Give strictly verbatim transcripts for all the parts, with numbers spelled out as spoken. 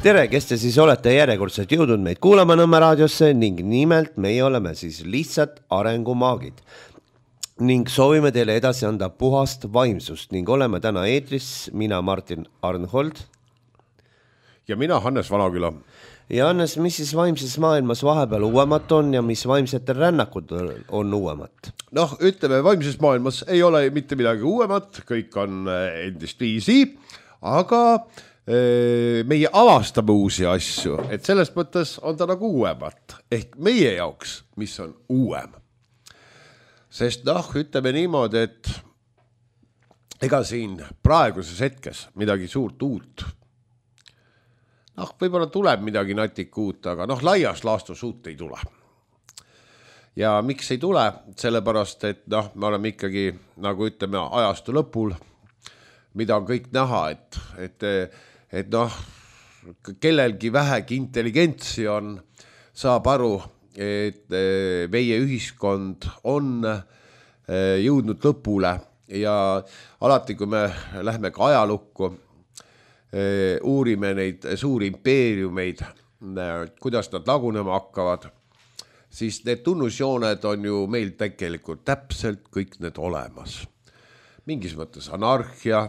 tere, kes te siis olete järjekordselt jõudnud meid kuulama Nõmme raadiosse ning nimelt meie oleme siis lihtsalt arengumaagid ning soovime teile edasi anda puhast vaimsust ning oleme täna eetris mina Martin Arnhold ja mina Hannes Vanaküla. Ja Hannes, mis siis vaimses maailmas vahepeal uuemat on ja mis vaimsetel rännakud on uuemat? Noh, ütleme, vaimses maailmas ei ole mitte midagi uuemat, kõik on endist viisi, aga meie avastame uusi asju, et selles mõttes on ta nagu uuemat, ehk meie jaoks, mis on uuem. Sest noh, ütleme niimoodi, et ega siin praeguses hetkes midagi suurt uut. Noh, võib-olla tuleb midagi natik uut, aga noh, laias laastus uut ei tule. Ja miks ei tule? Sellepärast, et noh, me oleme ikkagi, nagu ütleme, ajastu lõpul, mida on kõik näha, et, et, et noh, kellelgi vähegi intelligentsi on, saab aru, et meie ühiskond on jõudnud lõpule ja alati, kui me lähme ka ajalukku, uurime neid suuri impeeriumeid, kuidas nad lagunema hakkavad, siis need tunnusjooned on ju meil tegelikult täpselt kõik need olemas. Mingis mõttes anarhia,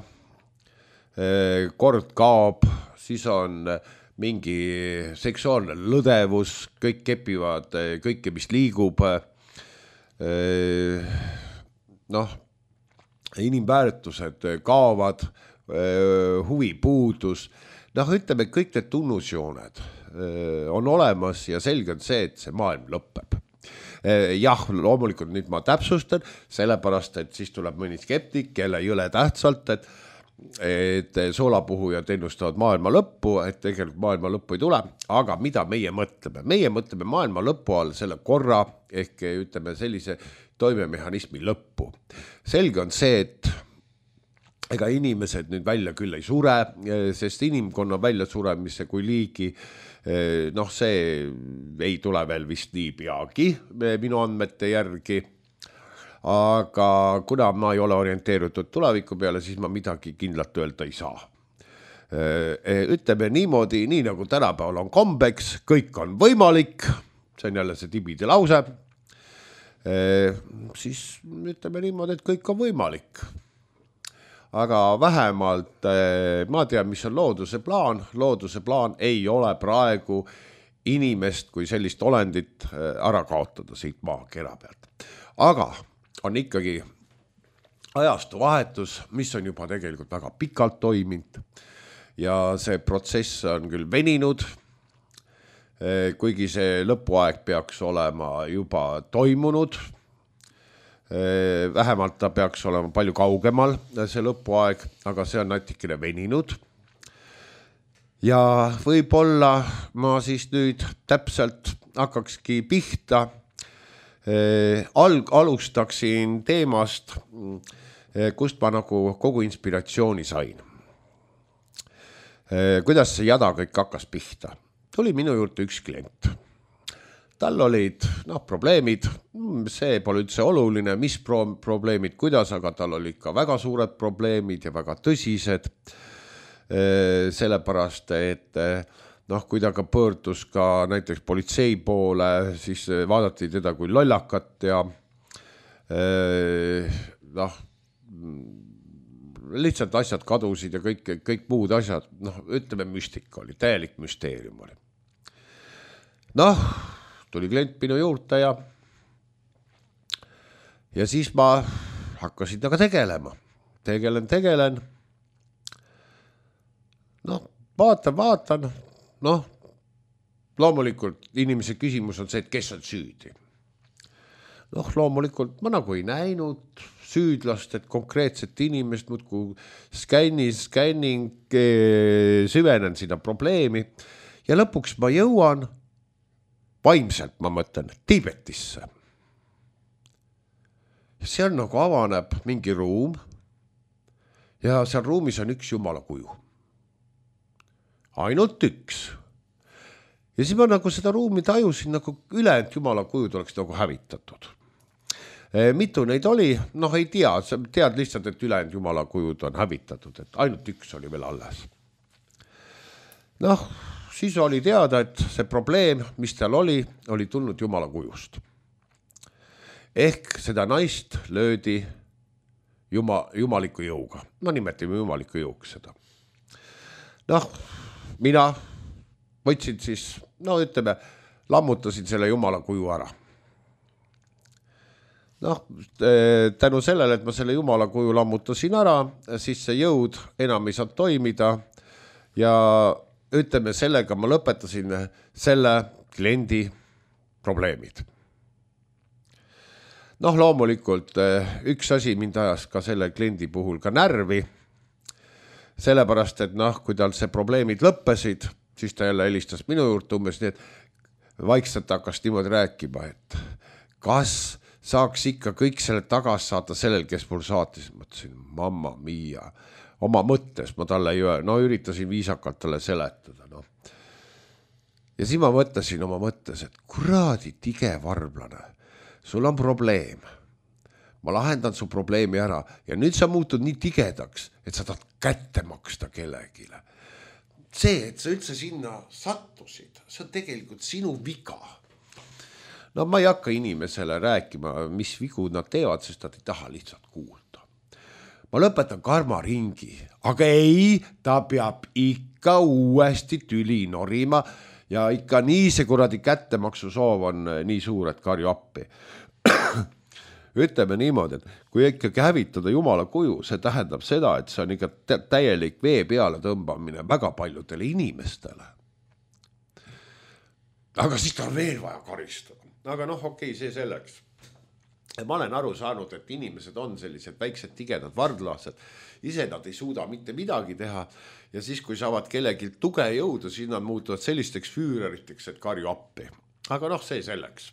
kord kaob, siis on mingi seksuaalne lõdevus, kõik kepivad kõike, mis liigub, noh, inimväärtused kaovad, huvi puudus, noh ütleme, kõik need tunnusjooned on olemas ja selge on see, et see maailm lõpeb. Jah, loomulikult nüüd ma täpsustan, sellepärast, et siis tuleb mõni skeptik, kelle jõle tähtsalt, et, et soolapuhujad ennustavad maailma lõppu, et tegelikult maailma lõppu ei tule, aga mida meie mõtleme? Meie mõtleme maailma lõppu all selle korra, ehk ütleme sellise toimemehhanismi lõppu. Selge on see, et ega inimesed nüüd välja küll ei sure, sest inimkonna välja suremise kui liigi, noh see ei tule veel vist nii peagi minu andmete järgi, aga kuna ma ei ole orienteeritud tuleviku peale, siis ma midagi kindlalt öelda ei saa. Ütleme niimoodi, nii nagu tänapäeval on kombeks, kõik on võimalik, see on jälle see tibide lause, siis ütleme niimoodi, et kõik on võimalik. Aga vähemalt ma tean, mis on looduse plaan. Looduse plaan ei ole praegu inimest kui sellist olendit ära kaotada siit maakera pealt. Aga on ikkagi ajastu vahetus, mis on juba tegelikult väga pikalt toiminud ja see protsess on küll veninud, kuigi see lõpuaeg peaks olema juba toimunud. Vähemalt ta peaks olema palju kaugemal see lõpuaeg, aga see on natikene veninud. Ja võib-olla ma siis nüüd täpselt hakkakski pihta, alg, alustaksin teemast, kust ma nagu kogu inspiratsiooni sain. Kuidas see jada kõik hakkas pihta? Tuli minu juurde üks klient. Tal olid noh, probleemid, see pole üldse oluline, mis pro- probleemid, kuidas, aga tal olid ka väga suured probleemid ja väga tõsised, sellepärast, et noh, kui ta ka pöördus ka näiteks politsei poole, siis vaadati teda kui lollakat ja noh, lihtsalt asjad kadusid ja kõik, kõik muud asjad, noh, ütleme müstika oli, täielik müsteerium oli. Noh, tuli klient minu juurde ja ja siis ma hakkasin taga tegelema. Tegelen, tegelen. Noh, vaatan, vaatan. Noh, loomulikult inimese küsimus on see, et kes on süüdi. Noh, loomulikult ma nagu ei näinud süüdlast, et konkreetset inimest muudku skänni, skänning, süvenen sinna probleemi ja lõpuks ma jõuan vaimselt, ma mõtlen, Tiibetisse. Seal nagu avaneb mingi ruum ja seal ruumis on üks jumala kuju. Ainult üks. Ja siis ma nagu seda ruumi tajusin, nagu ülejäänud jumala kujud oleks nagu hävitatud. Mitu neid oli? Noh, ei tea. Sa tead lihtsalt, et ülejäänud jumala kujud on hävitatud, et ainult üks oli veel alles. Noh, siis oli teada, et see probleem, mis tal oli, oli tulnud Jumala kujust. Ehk seda naist löödi juma, jumaliku jõuga. No nimetame jumaliku jõuga seda. Noh, mina võtsin siis, no ütleme, lammutasin selle Jumala kuju ära. Noh, tänu sellele, et ma selle Jumala kuju lammutasin ära, siis see jõud enam ei saanud toimida ja ütleme, sellega ma lõpetasin selle kliendi probleemid. Noh, loomulikult üks asi mind ajas ka selle kliendi puhul ka närvi, sellepärast, et noh, kui tal see probleemid lõppesid, siis ta jälle helistas minu juurde umbes nii, et vaikselt hakkas niimoodi rääkima, et kas saaks ikka kõik selle tagas saata sellel, kes mul saatis. Mõtlesin, mamma mia, oma mõttes ma talle ei öö, no üritasin viisakalt talle seletada. No. Ja siis ma mõtlesin oma mõttes, et kuradi tige varblane, sul on probleem. Ma lahendan su probleemi ära ja nüüd sa muutud nii tigedaks, et sa tahad kätte maksta kellegile. See, et sa üldse sinna sattusid, see on tegelikult sinu viga. No ma ei hakka inimesele rääkima, mis vigu nad teevad, sest nad ei taha lihtsalt kuulda. Ma lõpetan karmaringi, aga ei, ta peab ikka uuesti tüli norima ja ikka nii see kuradi kättemaksu soov on nii suur, et karju appi. Ütleme niimoodi, et kui ikkagi hävitada Jumala kuju, see tähendab seda, et see on ikka täielik vee peale tõmbamine väga paljudele inimestele. Aga siis ta on veel vaja karistada. Aga noh, okei, see selleks. Ma olen aru saanud, et inimesed on sellised väiksed tigedad vardlased. Ise nad ei suuda mitte midagi teha. Ja siis, kui saavad kellegi tuge jõuda, siis nad muutuvad sellisteks füüreriteks, et karju appi. Aga noh, see selleks.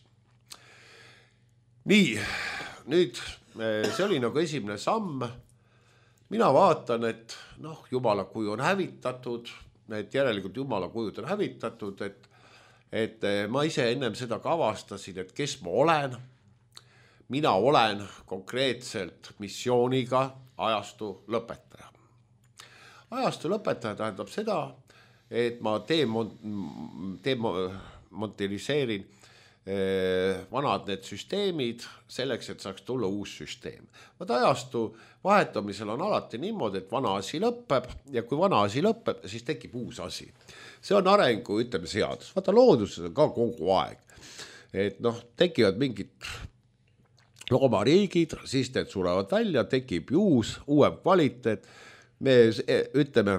Nii, nüüd see oli nagu esimene samm. Mina vaatan, et noh, Jumala kuju on hävitatud, et järelikult Jumala kujud on hävitatud, et, et ma ise ennem seda ka avastasin, et kes ma olen. Mina olen konkreetselt missiooniga ajastu lõpetaja. Ajastu lõpetaja tähendab seda, et ma demonteriseerin vanad need süsteemid selleks, et saaks tulla uus süsteem. Vaat ajastu vahetamisel on alati niimoodi, et vana asi lõpeb ja kui vana asi lõpeb, siis tekib uus asi. See on arengu, ütleme, seadus. Vaata looduses on ka kogu aeg. Et noh, tekivad mingid loomariigid, siis need surevad välja, tekib uus, uuem kvaliteet. Me ütleme,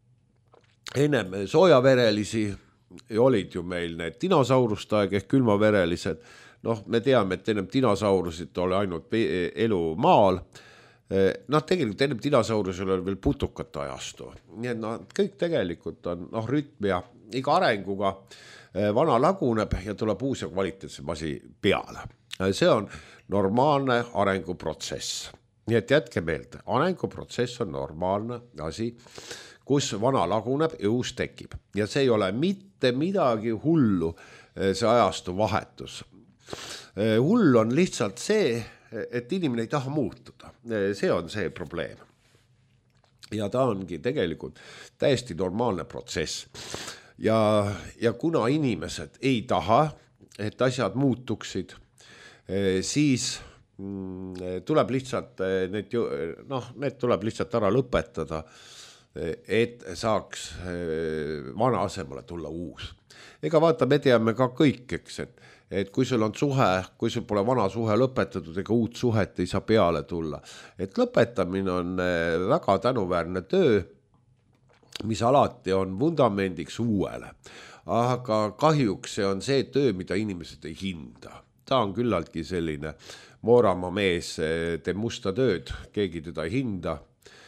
ennem soojaverelisi olid ju meil need dinosauruste aeg ehk külmaverelised. Noh, me teame, et ennem dinosaurusid oli ainult elu maal. Noh, tegelikult ennem dinosaurusil oli veel putukate ajastu. Nii et noh, kõik tegelikult on noh, rütm ja iga arenguga vana laguneb ja tuleb uus ja kvaliteetsem asi peale. See on normaalne arenguprotsess. Nii et jätke meelde, arenguprotsess on normaalne asi, kus vana laguneb ja uus tekib. Ja see ei ole mitte midagi hullu, see ajastu vahetus. Hull on lihtsalt see, et inimene ei taha muutuda. See on see probleem. Ja ta ongi tegelikult täiesti normaalne protsess. Ja, ja kuna inimesed ei taha, et asjad muutuksid, siis tuleb lihtsalt need, noh, need tuleb lihtsalt ära lõpetada, et saaks vana asemale tulla uus. Ega vaata, me teame ka kõik, eks, et, et kui sul on suhe, kui sul pole vana suhe lõpetatud, ega uut suhet ei saa peale tulla. Et lõpetamine on väga tänuväärne töö, mis alati on vundamendiks uuele. Aga kahjuks see on see töö, mida inimesed ei hinda. Ta on küllaltki selline Mooramaa mees, teeb musta tööd, keegi teda ei hinda.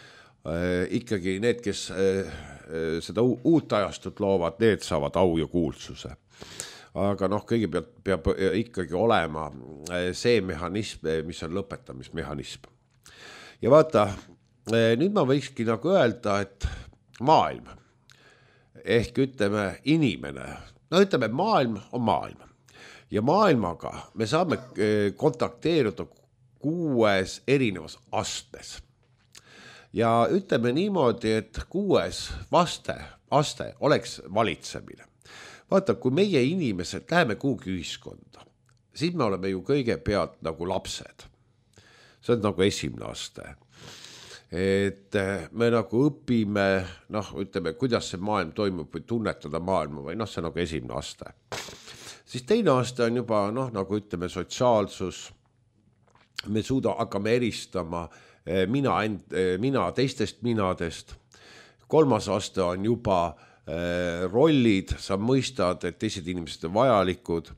Ikkagi need, kes seda uut ajastut loovad, need saavad au ja kuulsuse. Aga noh, kõigepealt peab ikkagi olema see mehhanism, mis on lõpetamismehhanism. Ja vaata, nüüd ma võikski nagu öelda, et maailm, ehk ütleme inimene, no ütleme, maailm on maailm. Ja maailmaga me saame kontakteeruda kuues erinevas astmes. ja ütleme niimoodi, et kuues vaste, aste oleks valitsemine. Vaata, kui meie inimesed läheme kuhugi ühiskonda, siis me oleme ju kõigepealt nagu lapsed. See on nagu esimene aste. Et me nagu õpime, noh, ütleme, kuidas see maailm toimub või tunnetada maailma või noh, see on nagu esimene aste. Siis teine aste on juba, noh, nagu ütleme, sotsiaalsus. Me suuda hakkame eristama mina, end, mina teistest minadest. Kolmas aste on juba rollid, sa mõistad, et teised inimesed on vajalikud.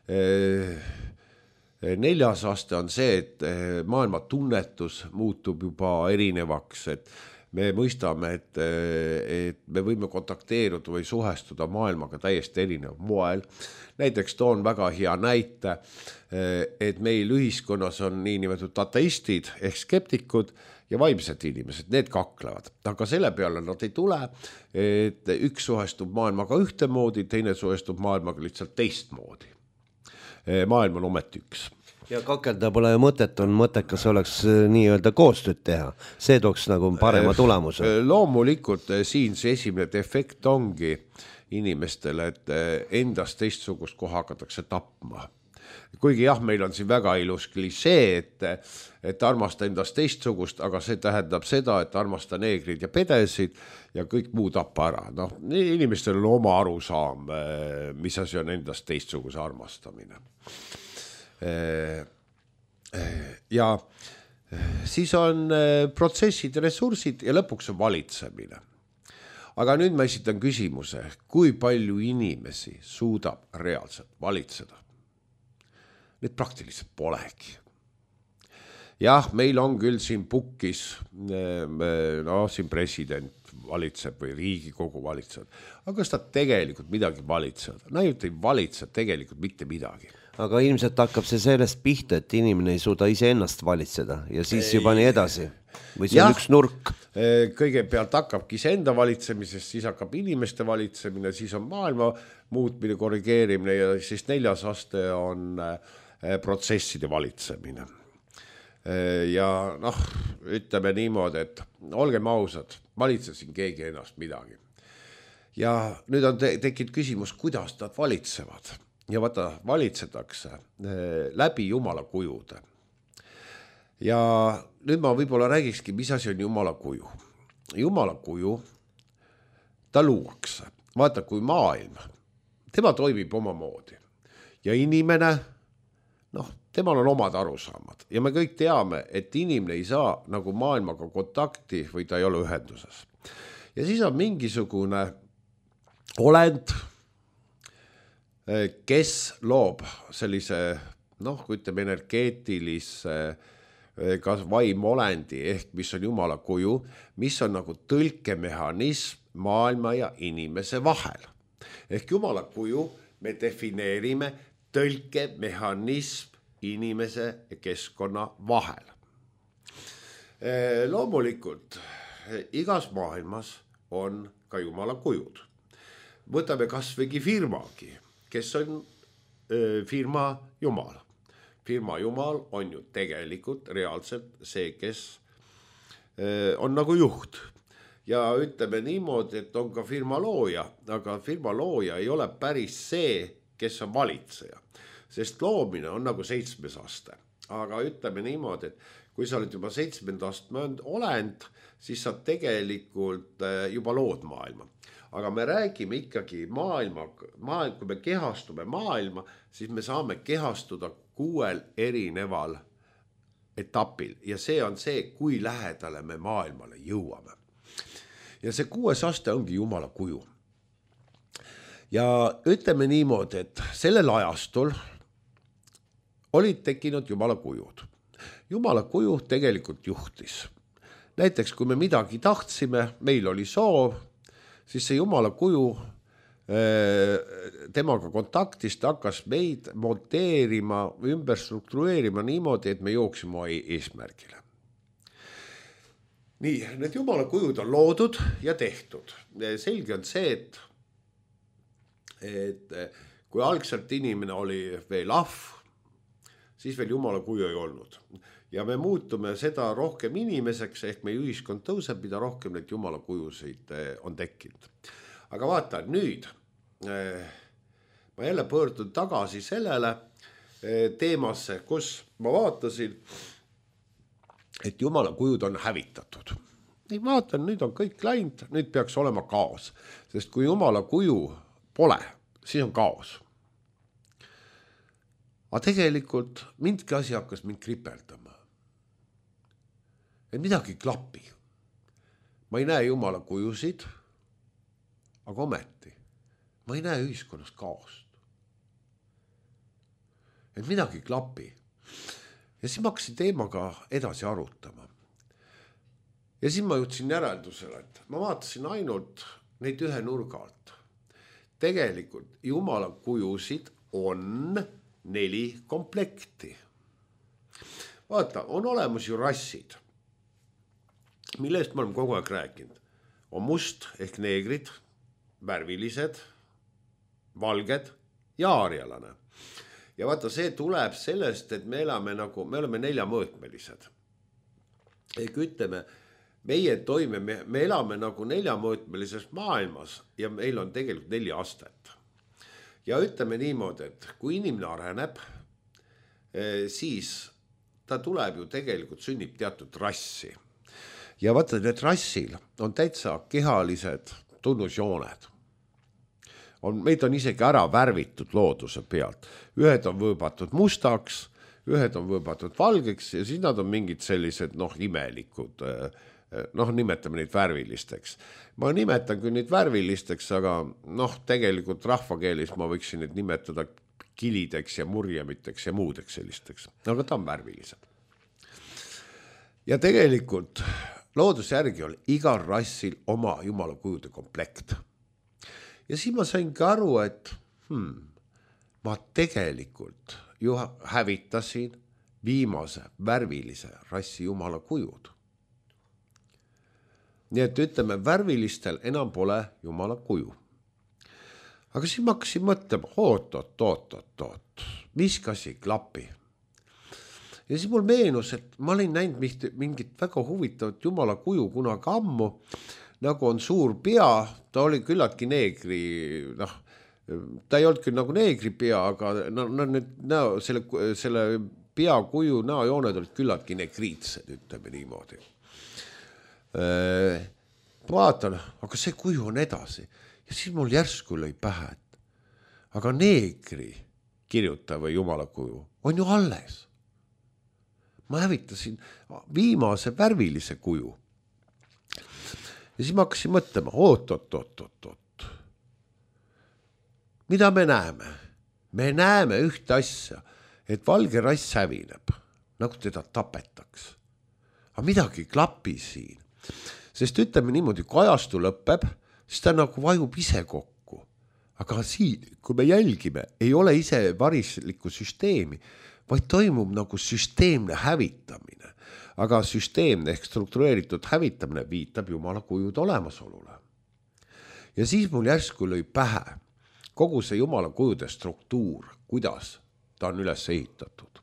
Neljas aste on see, et maailma tunnetus muutub juba erinevaks, et me mõistame, et, et me võime kontakteeruda või suhestuda maailmaga täiesti erinev moel. Näiteks toon väga hea näite, et meil ühiskonnas on niinimetatud ateistid ehk skeptikud ja vaimsed inimesed, need kaklevad. Aga selle peale nad ei tule, et üks suhestub maailmaga ühtemoodi, teine suhestub maailmaga lihtsalt teistmoodi. Maailm on ometi üks. Ja kakelda pole mõtet, on mõttekas oleks nii-öelda koostööd teha. See tooks nagu parema tulemuse. Loomulikult siin see esimene defekt ongi inimestele, et endast teistsugust koha hakatakse tapma. Kuigi jah, meil on siin väga ilus klišee, et, et armasta endast teistsugust, aga see tähendab seda, et armasta neegrid ja pedesid ja kõik muu tappa ära. No, inimestel on oma arusaam, mis asi on endast teistsuguse armastamine. Ja siis on protsessid ja ressursid ja lõpuks on valitsemine. Aga nüüd ma esitan küsimuse, kui palju inimesi suudab reaalselt valitseda? Need praktiliselt polegi. Jah, meil on küll siin pukkis, no siin president valitseb või Riigikogu valitseb, aga kas ta tegelikult midagi valitseb? Näinud ei valitse tegelikult mitte midagi. Aga ilmselt hakkab see sellest pihta, et inimene ei suuda ise ennast valitseda ja siis juba nii edasi. Või see on ja, üks nurk. Kõigepealt hakkabki see enda valitsemisest, siis hakkab inimeste valitsemine, siis on maailma muutmine, korrigeerimine ja siis neljas aste on protsesside valitsemine. Ja noh, ütleme niimoodi, et olgem ausad, valitsesin keegi ennast midagi. Ja nüüd on te- tekkinud küsimus, kuidas nad valitsevad. Ja vaata, valitsetakse läbi Jumala kujude. Ja nüüd ma võib-olla räägikski, mis asi on Jumala kuju. Jumala kuju, ta luuakse. Vaata, kui maailm, tema toimib oma moodi. Ja inimene, noh, temal on omad arusaamad. Ja me kõik teame, et inimene ei saa nagu maailmaga kontakti või ta ei ole ühenduses. Ja siis on mingisugune olend, kes loob sellise, noh, kui ütleme energeetilise kas vaimolendi ehk mis on Jumala kuju, mis on nagu tõlkemehhanism maailma ja inimese vahel. Ehk Jumala kuju me defineerime tõlkemehhanism inimese ja keskkonna vahel. Loomulikult igas maailmas on ka Jumala kujud. Võtame kas võigi firmagi, kes on firma Jumal. Firma Jumal on ju tegelikult reaalselt see, kes on nagu juht. Ja ütleme niimoodi, et on ka firma looja, aga firma looja ei ole päris see, kes on valitseja. Sest loomine on nagu seitsmes aste. Aga ütleme niimoodi, et kui sa oled juba seitsmenda astme olend, siis sa tegelikult juba lood maailma. Aga me räägime ikkagi maailma, maailma, kui me kehastume maailma, siis me saame kehastuda kuuel erineval etapil. Ja see on see, kui lähedale me maailmale jõuame. Ja see kuues aste ongi Jumala kuju. Ja ütleme niimoodi, et sellel ajastul olid tekkinud Jumala kujud. Jumala kuju tegelikult juhtis. Näiteks, kui me midagi tahtsime, meil oli soov, siis see Jumala kuju temaga kontaktist hakkas meid monteerima, ümber struktureerima niimoodi, et me jooksime eesmärgile. Nii, need Jumala kujud on loodud ja tehtud. Selge on see, et, et kui algselt inimene oli veel ahv, siis veel jumala kuju ei olnud. Ja me muutume seda rohkem inimeseks, ehk meie ühiskond tõuseb, mida rohkem neid jumala kujusid on tekkinud. Aga vaata, nüüd ma jälle pöördun tagasi sellele teemasse, kus ma vaatasin, et jumala kujud on hävitatud. Nii vaatan, nüüd on kõik läinud, nüüd peaks olema kaos, sest kui jumala kuju pole, siis on kaos. Aga tegelikult mindki asi hakkas mind kripeldama. Et midagi klapi. Ma ei näe jumala kujusid, aga ometi ma ei näe ühiskonnas kaost. Et midagi klapi. Ja siis ma hakkasin teemaga edasi arutama. Ja siis ma jõudsin järeldusele, et ma vaatasin ainult neid ühe nurga alt. Tegelikult jumala kujusid on neli komplekti. Vaata, on olemas ju rassid, mille eest ma olen kogu aeg rääkinud. On must ehk neegrid, värvilised, valged ja aarialane. Ja vaata, see tuleb sellest, et me elame nagu, me oleme neljamõõtmelised. Ehk ütleme, meie toime, me, me elame nagu neljamõõtmelises maailmas ja meil on tegelikult neli astet. Ja ütleme niimoodi, et kui inimene areneb, siis ta tuleb ju tegelikult sünnib teatud rassi. Ja vaata, need rassil on täitsa kehalised tunnusjooned. On, meid on isegi ära värvitud looduse pealt. Ühed on võõbatud mustaks, ühed on võõbatud valgeks ja siis nad on mingid sellised noh, imelikud, noh, nimetame neid värvilisteks. Ma nimetan küll neid värvilisteks, aga noh, tegelikult rahvakeelis ma võiksin neid nimetada kilideks ja murjemiteks ja muudeks sellisteks. Aga ta on värvilised. Ja tegelikult looduse järgi on igal rassil oma jumala kujude komplekt. Ja siis ma saingi aru, et hmm, ma tegelikult ju hävitasin viimase värvilise rassi jumala kujud. Nii et ütleme, värvilistel enam pole jumala kuju. Aga siis ma hakkasin mõtlema, oot, oot, oot, oot, oot, mis kasi klapi. Ja siis mul meenus, et ma olin näinud mingit väga huvitavat jumala kuju kunagi ammu, nagu on suur pea, ta oli küllaltki neegri, noh, ta ei olnud küll nagu neegri pea, aga no, no, no, selle, selle pea kuju näojooned olid küllaltki negriitsed, ütleme niimoodi. Vaatan, aga see kuju on edasi. Ja siis mul järsku lõi pähe, et aga neegri kirjutava jumala kuju on ju alles. Ma hävitasin viimase värvilise kuju. Ja siis ma hakkasin mõtlema, oot, oot, oot, oot, oot. Mida me näeme? Me näeme ühte asja, et valge rass hävineb, nagu teda tapetaks. Aga midagi klapi siin. Sest ütleme niimoodi, kui ajastu lõpeb, siis ta nagu vajub ise kokku. Aga siin, kui me jälgime, ei ole ise varislikku süsteemi, vaid toimub nagu süsteemne hävitamine. Aga süsteemne ehk struktureeritud hävitamine viitab jumala kujud olemasolule. Ja siis mul järsku lõi pähe kogu see jumala kujude struktuur, kuidas ta on üles ehitatud.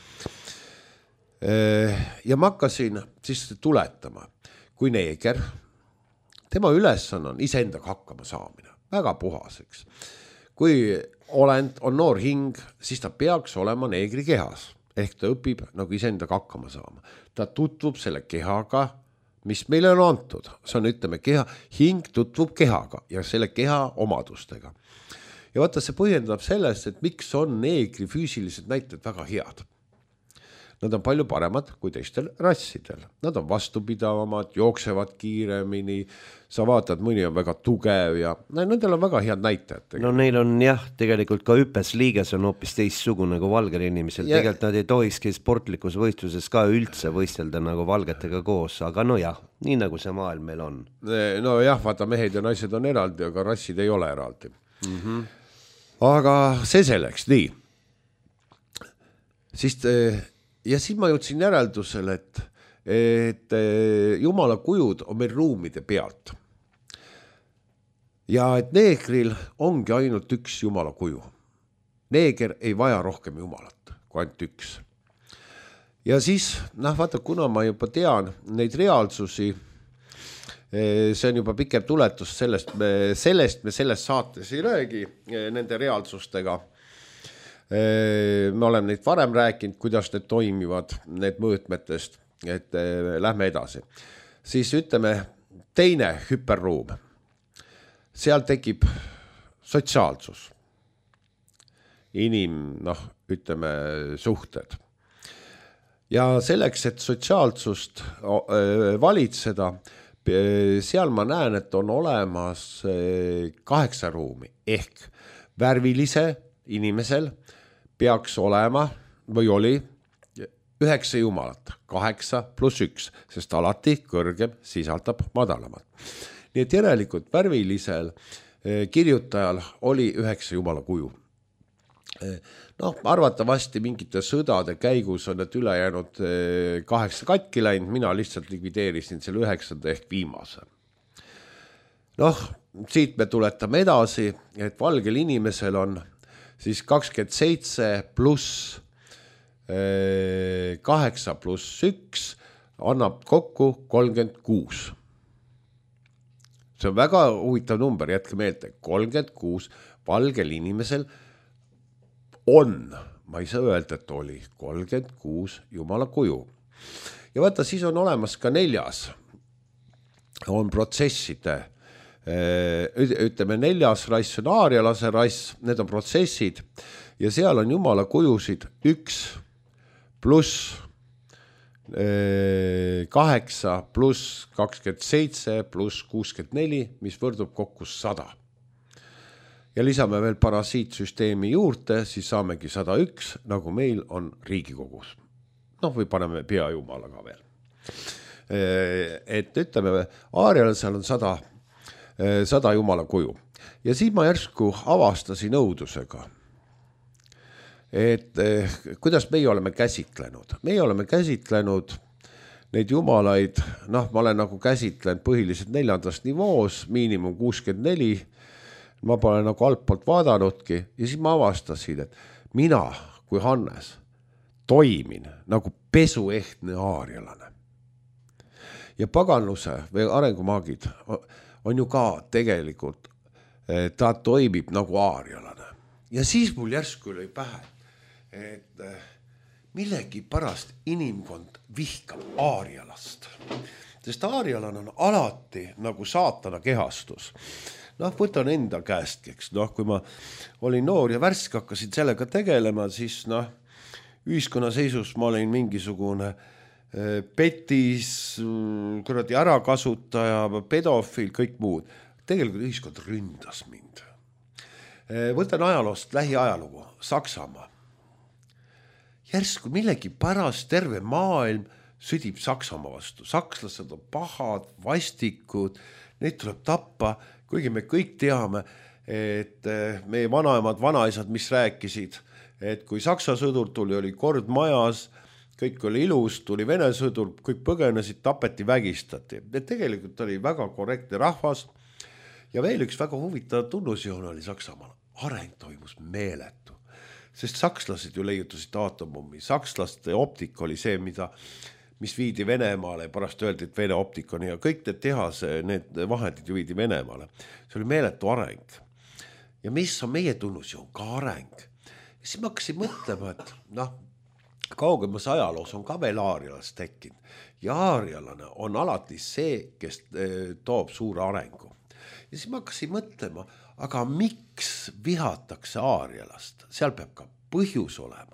Ja ma hakkasin siis tuletama, kui neeger, tema ülesanne on iseendaga hakkama saamine, väga puhaseks. Kui olend on noor hing, siis ta peaks olema neegri kehas. Ehk ta õpib nagu iseendaga hakkama saama. Ta tutvub selle kehaga, mis meile on antud. See on, ütleme, keha, hing tutvub kehaga ja selle keha omadustega. Ja vaata, see põhjendab sellest, et miks on neegri füüsilised näited väga head. Nad on palju paremad kui teistel rassidel. Nad on vastupidavamad, jooksevad kiiremini, sa vaatad, mõni on väga tugev ja nendel on väga head näitajad. No neil on jah, tegelikult ka hüppesliiges on hoopis teistsugune kui valgel inimesel. Ja... Tegelikult nad ei tohiski sportlikus võistluses ka üldse võistelda nagu valgetega koos, aga no jah, nii nagu see maailm meil on. No jah, vaata, mehed ja naised on eraldi, aga rassid ei ole eraldi. Mm-hmm. Aga see selleks, nii. Siis... Ja siis ma jõudsin järeldusele, et, et jumala kujud on meil ruumide pealt. Ja et neegril ongi ainult üks jumala kuju. Neeger ei vaja rohkem jumalat. kui ainult üks. Ja siis, noh, vaata, kuna ma juba tean neid reaalsusi, see on juba pikem tuletus, sellest me, sellest me selles saates ei räägi, nende reaalsustega. Me oleme neid varem rääkinud, kuidas need toimivad, need mõõtmetest, et lähme edasi. Siis ütleme, teine hüperruum. Seal tekib sotsiaalsus. Inim, noh, ütleme, suhted. Ja selleks, et sotsiaalsust valitseda, seal ma näen, et on olemas kaheksa ruumi. Ehk värvilise inimesel peaks olema või oli üheksa jumalat, kaheksa pluss üks, sest alati kõrgem sisaldab madalamat. Nii et järelikult värvilisel kirjutajal oli üheksa jumala kuju. Noh, arvatavasti mingite sõdade käigus on need ülejäänud kaheksa katki läinud, mina lihtsalt likvideerisin selle üheksanda ehk viimase. Noh, siit me tuletame edasi, et valgel inimesel on siis kakskümmend seitse pluss kaheksa pluss üks annab kokku kolmkümmend kuus. See on väga huvitav number, jätke meelde, kolmkümmend kuus valgel inimesel on, ma ei saa öelda, et oli kolmkümmend kuus jumala kuju. Ja vaata, siis on olemas ka neljas, on protsesside, ütleme neljas rass on aarialase rass, need on protsessid ja seal on jumala kujusid üks pluss kaheksa pluss kakskümmend seitse pluss kuuskümmend neli, mis võrdub kokku sada. Ja lisame veel parasiitsüsteemi juurde, siis saamegi sada üks, nagu meil on Riigikogus. Noh, või paneme peajumala ka veel. Et ütleme, aarialasel on sada, sada jumala kuju. Ja siis ma järsku avastasin õudusega, et eh, kuidas meie oleme käsitlenud. Meie oleme käsitlenud neid jumalaid, noh, ma olen nagu käsitlenud põhiliselt neljandas nivoos, miinimum kuuskümmend neli, ma pole nagu altpoolt vaadanudki ja siis ma avastasin, et mina kui Hannes toimin nagu pesuehtne aarialane. Ja paganluse või arengumaagid on ju ka tegelikult, ta toimib nagu aarialane. Ja siis mul järsku oli pähe, et millegi pärast inimkond vihkab aarialast. Sest aarialane on alati nagu saatana kehastus. Noh, võtan enda käestkeks. Noh, kui ma olin noor ja värske hakkasin sellega tegelema, siis noh, ühiskonna seisus ma olin mingisugune petis, kuradi ärakasutaja, pedofiil, kõik muud. Tegelikult ühiskond ründas mind. Võtan ajaloost lähiajalugu, Saksamaa. Järsku millegi pärast terve maailm südib Saksamaa vastu. Sakslased on pahad, vastikud, neid tuleb tappa, kuigi me kõik teame, et meie vanaemad, vanaisad, mis rääkisid, et kui Saksa sõdur tuli, oli kord majas, kõik oli ilus, tuli Vene sõdur, kõik põgenesid, tapeti, vägistati. Et tegelikult oli väga korrektne rahvas ja veel üks väga huvitav tunnusjoon oli Saksamaal. Areng toimus meeletu, sest sakslased ju leiutasid aatomummi. Sakslaste optika oli see, mida, mis viidi Venemaale ja pärast öeldi, et Vene optikoni ja kõik need tehase, need vahendid ju viidi Venemaale. See oli meeletu areng. Ja mis on meie tunnusjoon? Ka areng. Ja siis ma hakkasin mõtlema, et noh, kaugemas ajaloos on ka veel aarialast tekkinud. Ja aarialane on alati see, kes toob suure arengu. Ja siis ma hakkasin mõtlema, aga miks vihatakse aarialast? Seal peab ka põhjus olema.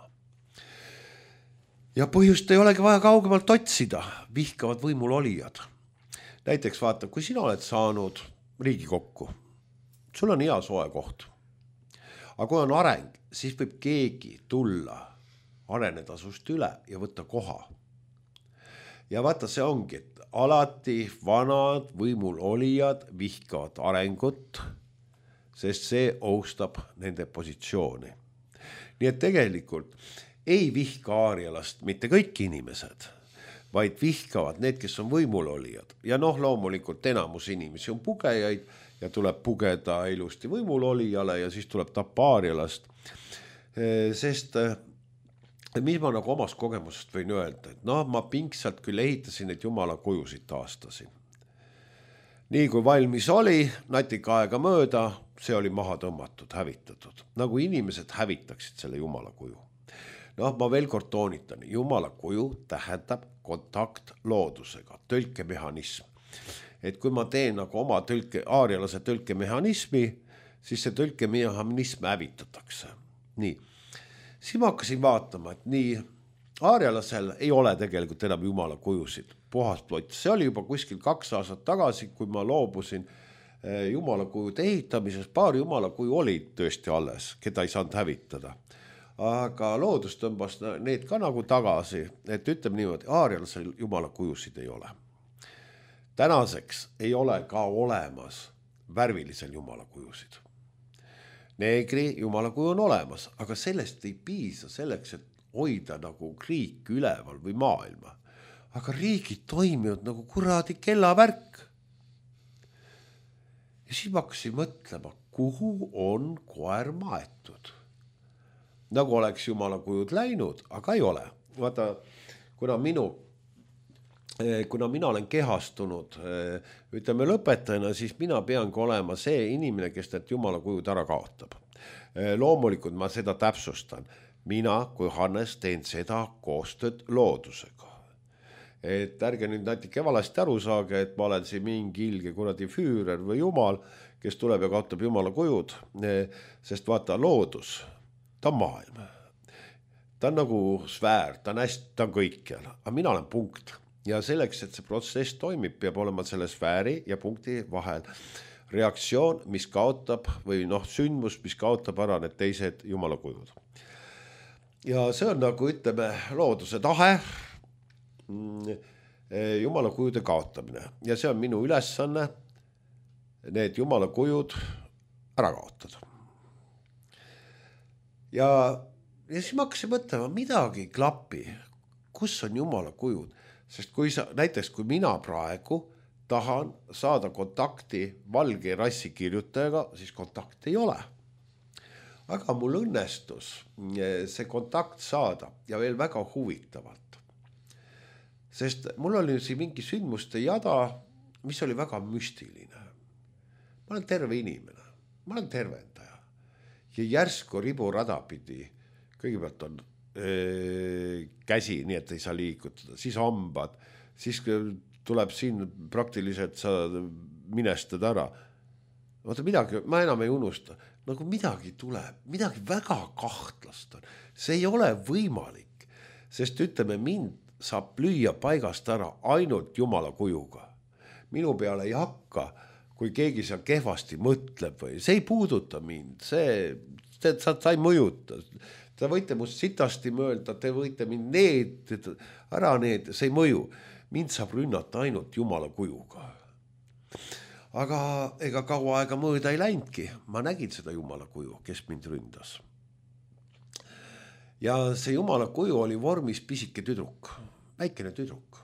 Ja põhjust ei olegi vaja kaugemalt otsida, vihkavad võimul olijad. Näiteks vaata, kui sina oled saanud Riigikokku, sul on hea soe koht. Aga kui on areng, siis võib keegi tulla, areneda sust üle ja võtta koha. Ja vaata, see ongi, et alati vanad võimul olijad vihkavad arengut, sest see ohustab nende positsiooni. Nii et tegelikult ei vihka aarialast mitte kõik inimesed, vaid vihkavad need, kes on võimul olijad. Ja noh, loomulikult enamus inimesi on pugejaid ja tuleb pugeda ilusti võimul olijale ja siis tuleb tappa aarialast. Sest mis ma nagu omast kogemusest võin öelda, et noh, ma pingsalt küll ehitasin, et jumala kujusid taastasin. Nii kui valmis oli, natika aega mööda, see oli maha tõmmatud, hävitatud. Nagu inimesed hävitaksid selle jumala kuju. Noh, ma veel kord toonitan, jumala kuju tähendab kontakt loodusega, tõlkemehhanism. Et kui ma teen nagu oma tõlke, aarialase tõlkemehhanismi, siis see tõlkemehhanism hävitatakse. Nii, siis ma hakkasin vaatama, et nii aarialasel ei ole tegelikult enam jumala kujusid, puhas plott. See oli juba kuskil kaks aastat tagasi, kui ma loobusin jumala kujude ehitamisest. Paar jumala kuju olid tõesti alles, keda ei saanud hävitada. Aga loodus tõmbas need ka nagu tagasi, et ütleme niimoodi, aarialasel jumala kujusid ei ole. Tänaseks ei ole ka olemas värvilisel jumala kujusid. Neegri jumala kuju on olemas, aga sellest ei piisa selleks, et hoida nagu riik üleval või maailma. Aga riigid toimivad nagu kuradi kellavärk. Ja siis ma hakkasin mõtlema, kuhu on koer maetud. Nagu oleks jumala kujud läinud, aga ei ole. Vaata, kuna minu, kuna mina olen kehastunud, ütleme lõpetajana, siis mina peangi olema see inimene, kes need jumala kujud ära kaotab. Loomulikult ma seda täpsustan. Mina kui Hannes teen seda koostööd loodusega. Et ärge nüüd natuke valasti aru saage, et ma olen siin mingi ilge kuradi füürer või jumal, kes tuleb ja kaotab jumala kujud, sest vaata loodus, ta on maailm. Ta on nagu sfäär, ta on hästi, ta on kõikjal, aga mina olen punkt. Ja selleks, et see protsess toimib, peab olema selle sfääri ja punkti vahel reaktsioon, mis kaotab või noh, sündmus, mis kaotab ära need teised jumala kujud. Ja see on nagu ütleme looduse tahe, jumala kujude kaotamine. Ja see on minu ülesanne need jumala kujud ära kaotada. Ja, ja siis ma hakkasin mõtlema, midagi klapi, kus on jumala kujud. Sest kui sa, näiteks kui mina praegu tahan saada kontakti valge rassi kirjutajaga, siis kontakti ei ole. Aga mul õnnestus see kontakt saada ja veel väga huvitavalt. Sest mul oli siin mingi sündmuste jada, mis oli väga müstiline. Ma olen terve inimene, ma olen tervendaja. Ja järsku riburada pidi, kõigepealt on öö, käsi, nii et ei saa liikutada, siis hambad, siis tuleb siin praktiliselt sa minestad ära. Vaata midagi, ma enam ei unusta. Nagu midagi tuleb, midagi väga kahtlast on. See ei ole võimalik, sest ütleme, mind saab lüüa paigast ära ainult jumala kujuga. Minu peale ei hakka, kui keegi seal kehvasti mõtleb või see ei puuduta mind, see, see sa, sa ei mõjuta. Te võite must sitasti mõelda, te võite mind need, ära need, see ei mõju. Mind saab rünnata ainult jumala kujuga. Aga ega kaua aega mööda ei läinudki. Ma nägin seda jumala kuju, kes mind ründas. Ja see jumala kuju oli vormis pisike tüdruk, väikene tüdruk.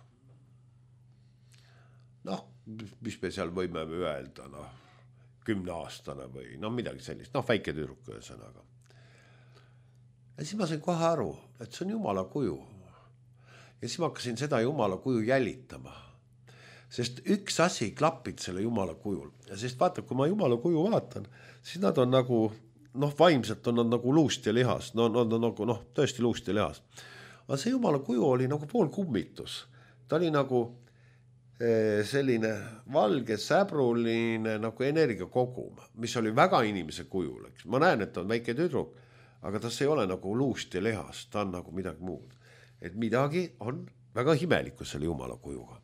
Noh, mis me seal võime öelda, noh, kümneaastane või noh, midagi sellist, noh, väike tüdruk ühesõnaga. Ja siis ma sain kohe aru, et see on jumala kuju. Ja siis ma hakkasin seda jumala kuju jälitama. Sest üks asi klapid selle jumala kujul. Ja sest vaata, kui ma jumala kuju vaatan, siis nad on nagu, noh, vaimselt on nad nagu luust ja lihas. No, no, no, nagu, noh, tõesti luust ja lihas. Aga see jumala kuju oli nagu pool kummitus. Ta oli nagu eh, selline valge, säbruline nagu energiakogum, mis oli väga inimese kujul. Ma näen, et ta on väike tüdruk, aga tas ei ole nagu luust ja lihas. Ta on nagu midagi muud. Et midagi on väga imelikku selle jumala kujuga.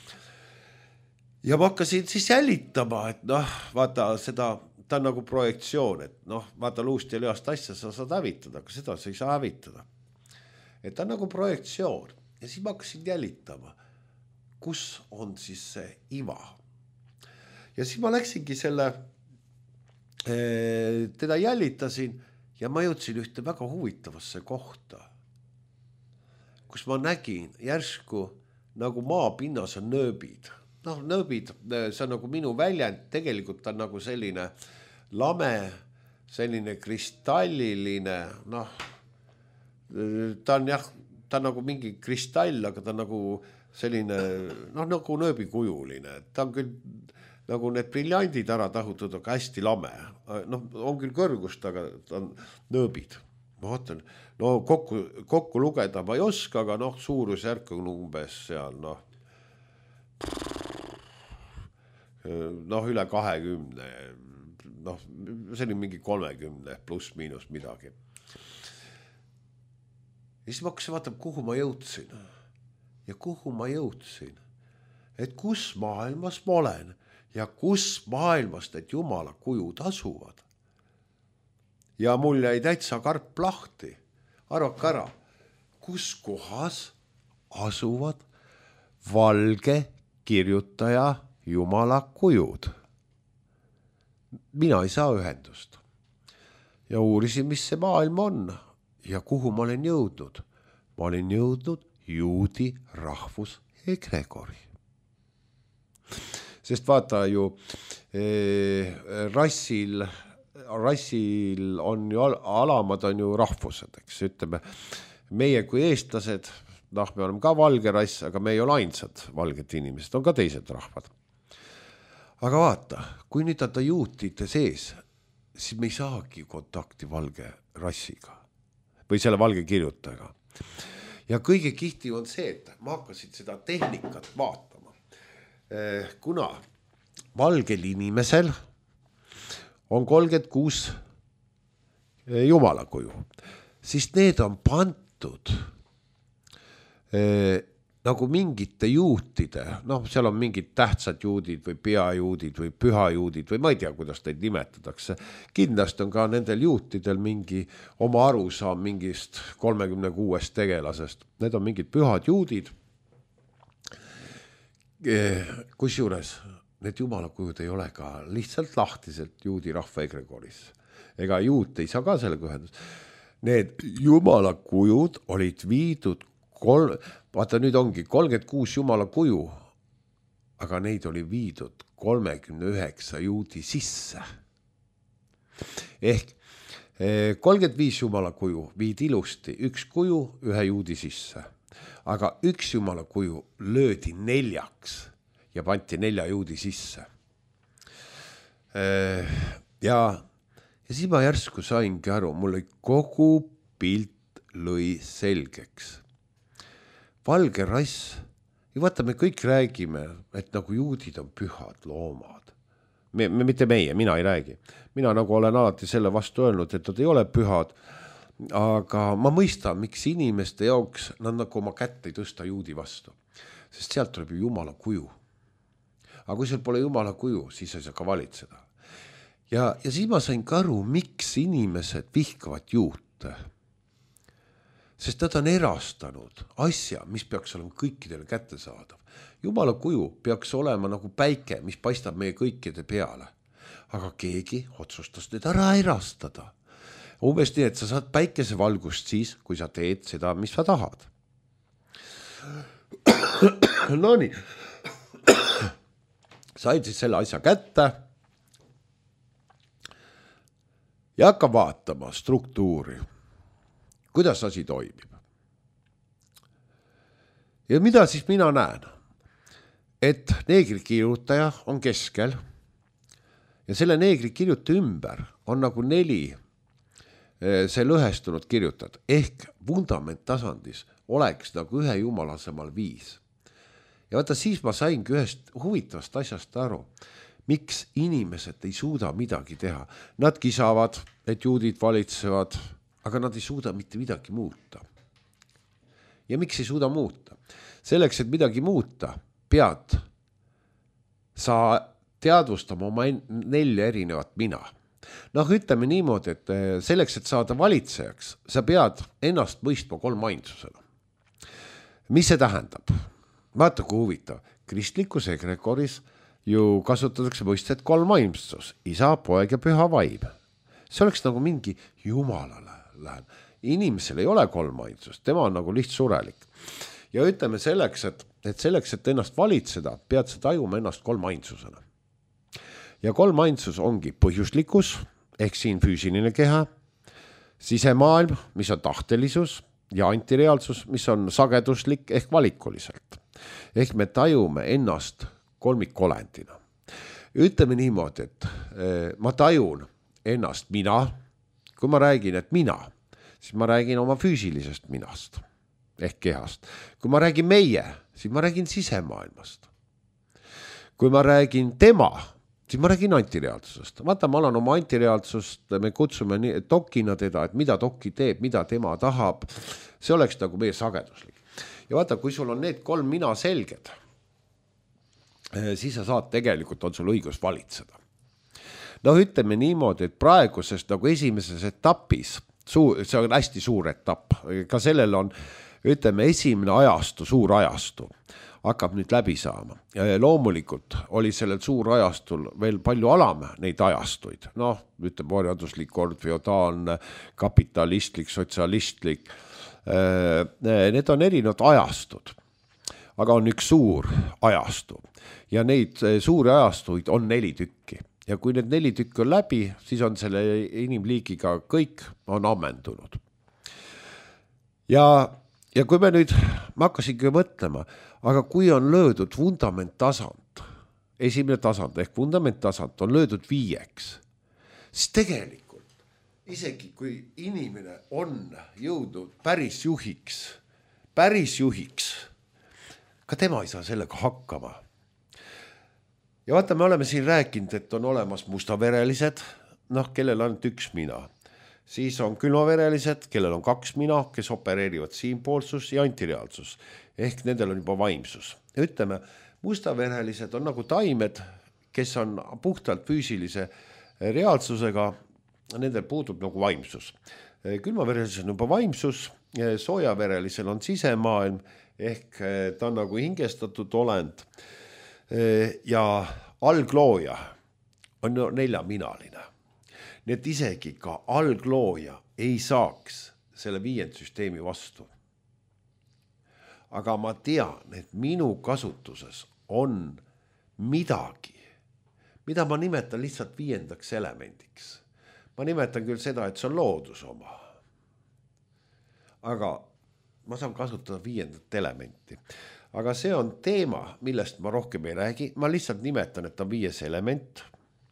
Ja ma hakkasin siis jälitama, et noh, vaata seda, ta on nagu projektsioon, et noh, vaata luust ja lihast asja sa saad hävitada, aga seda sa ei saa hävitada. Et ta on nagu projektsioon ja siis ma hakkasin jälitama, kus on siis see iva. Ja siis ma läksingi selle, teda jälitasin ja ma jõudsin ühte väga huvitavasse kohta, kus ma nägin järsku nagu maapinnas on nööbid. Noh, nööbid, see on nagu minu väljend, tegelikult ta on nagu selline lame, selline kristalliline, noh, ta on jah, ta on nagu mingi kristall, aga ta on nagu selline, noh nagu nööbikujuline, ta on küll nagu need briljandid ära tahutud, aga hästi lame, noh on küll kõrgust, aga ta on nööbid, ma vaatan, no kokku, kokku lugeda ma ei oska, aga noh, suurusjärk on umbes seal, noh noh, üle kahekümne, noh, see oli mingi kolmekümne pluss miinus midagi. Ja siis ma hakkasin vaatama, kuhu ma jõudsin. Ja kuhu ma jõudsin. Et kus maailmas ma olen ja kus maailmas need jumala kujud asuvad. Ja mul jäi täitsa karp lahti. Arvake ära, kus kohas asuvad valge kirjutaja jumala kujud. Mina ei saa ühendust. Ja uurisin, mis see maailm on ja kuhu ma olen jõudnud. Ma olen jõudnud juudi rahvus egregori. Sest vaata ju eh, rassil, rassil on ju alamad on ju rahvused, eks ütleme. Meie kui eestlased, noh, me oleme ka valge rass, aga me ei ole ainsad valged inimesed, on ka teised rahvad. Aga vaata, kui nüüd ta juutide sees, siis me ei saagi kontakti valge rassiga või selle valge kirjutajaga. Ja kõige kihtiv on see, et ma hakkasin seda tehnikat vaatama. Kuna valgel inimesel on kolmkümmend kuus jumala kuju, siis need on pantud eh, nagu mingite juutide, noh, seal on mingid tähtsad juudid või peajuudid või pühajuudid või ma ei tea, kuidas neid nimetatakse. Kindlasti on ka nendel juutidel mingi oma arusaam mingist kolmekümne kuuest tegelasest. Need on mingid pühad juudid. Kusjuures need jumalakujud ei ole ka lihtsalt lahtiselt juudi rahva egregoris. Ega juut ei saa ka sellega ühendust. Need jumalakujud olid viidud Kol, vaata nüüd ongi kolmkümmend kuus jumala kuju, aga neid oli viidud kolmekümne üheksa juudi sisse. Ehk kolmkümmend viis jumala kuju viid ilusti üks kuju ühe juudi sisse, aga üks jumala kuju löödi neljaks ja panti nelja juudi sisse. Ja, ja siis ma järsku saingi aru, mul kogu pilt lõi selgeks. Valge rass, ja vaata, me kõik räägime, et nagu juudid on pühad loomad. Me, me, mitte meie, mina ei räägi. Mina nagu olen alati selle vastu öelnud, et nad ei ole pühad, aga ma mõistan, miks inimeste jaoks nad nagu oma kätt ei tõsta juudi vastu. Sest sealt tuleb ju jumala kuju. Aga kui seal pole jumala kuju, siis ei saa ka valitseda. Ja, ja siis ma sain ka aru, miks inimesed vihkavad juute. Sest nad on erastanud asja, mis peaks olema kõikidele kättesaadav. Jumala kuju peaks olema nagu päike, mis paistab meie kõikide peale. Aga keegi otsustas need ära erastada. Umbes nii, et sa saad päikese valgust siis, kui sa teed seda, mis sa tahad. No nii. Sain siis selle asja kätte ja hakka vaatama struktuuri. Kuidas asi toimib? Ja mida siis mina näen? Et neegri kirjutaja on keskel ja selle neegri kirjutaja ümber on nagu neli see lõhestunud kirjutad. Ehk vundament tasandis oleks nagu ühe jumala asemel viis. Ja vaata, siis ma saingi ühest huvitavast asjast aru, miks inimesed ei suuda midagi teha. Nad kisavad, et juudid valitsevad, aga nad ei suuda mitte midagi muuta. Ja miks ei suuda muuta? Selleks, et midagi muuta, pead sa teadvustama oma nelja erinevat mina. Noh, ütleme niimoodi, et selleks, et saada valitsejaks, sa pead ennast mõistma kolmainsusena. Mis see tähendab? Vaata, kui huvitav. Kristlikus egregoris ju kasutatakse mõistet kolmainsus, isa, poeg ja püha vaim. See oleks nagu mingi jumalale. Lähen. Inimesel ei ole kolmainsust, tema on nagu lihtsurelik. Ja ütleme selleks, et, et selleks, et ennast valitseda, pead sa tajuma ennast kolmainsusena. Ja kolmainsus ongi põhjuslikkus, ehk siin füüsiline keha, sisemaailm, mis on tahtelisus, ja antireaalsus, mis on sageduslik ehk valikuliselt. Ehk me tajume ennast kolmikolendina. Ütleme niimoodi, et ma tajun ennast mina, kui ma räägin, et mina, siis ma räägin oma füüsilisest minast ehk kehast. Kui ma räägin meie, siis ma räägin sisemaailmast. Kui ma räägin tema, siis ma räägin antireaalsusest. Vaata, ma olen oma antireaalsust, me kutsume nii, dokina teda, et mida doki teeb, mida tema tahab. See oleks nagu meie sageduslik. Ja vaata, kui sul on need kolm mina selged, siis sa saad tegelikult, on sul õigus valitseda. No ütleme niimoodi, et praegusest nagu esimeses etapis, suur, see on hästi suur etapp, ka sellel on, ütleme, esimene ajastu, suur ajastu, hakkab nüüd läbi saama. Ja loomulikult oli sellel suur ajastul veel palju alame neid ajastuid. Noh, ütleme, varjaduslik kord, feodaalne, kapitalistlik, sotsialistlik. Need on erinevad ajastud, aga on üks suur ajastu. Ja neid suuri ajastuid on neli tükki. Ja kui need neli tükki on läbi, siis on selle inimliigiga kõik on ammendunud. Ja, ja kui me nüüd, ma hakkasingi mõtlema, aga kui on löödud fundamenttasand, esimene tasand ehk fundamenttasand on löödud viieks, siis tegelikult, isegi kui inimene on jõudnud päris juhiks, päris juhiks, ka tema ei saa sellega hakkama. Ja vaata, me oleme siin rääkinud, et on olemas mustaverelised, noh, kellel on üks mina. Siis on külmaverelised, kellel on kaks mina, kes opereerivad siinpoolsus ja antireaalsus. Ehk nendel on juba vaimsus. Ütleme, mustaverelised on nagu taimed, kes on puhtalt füüsilise reaalsusega, nendel puudub nagu vaimsus. Külmaverelised on juba vaimsus, soojaverelisel on sisemaailm, ehk ta on nagu hingestatud olend. Ja alglooja on neljaminaline. Nii et isegi ka alglooja ei saaks selle viiend süsteemi vastu. Aga ma tean, et minu kasutuses on midagi, mida ma nimetan lihtsalt viiendaks elemendiks. Ma nimetan küll seda, et see on loodus oma. Aga ma saan kasutada viiendat elementi. Aga see on teema, millest ma rohkem ei räägi. Ma lihtsalt nimetan, et ta on viies element.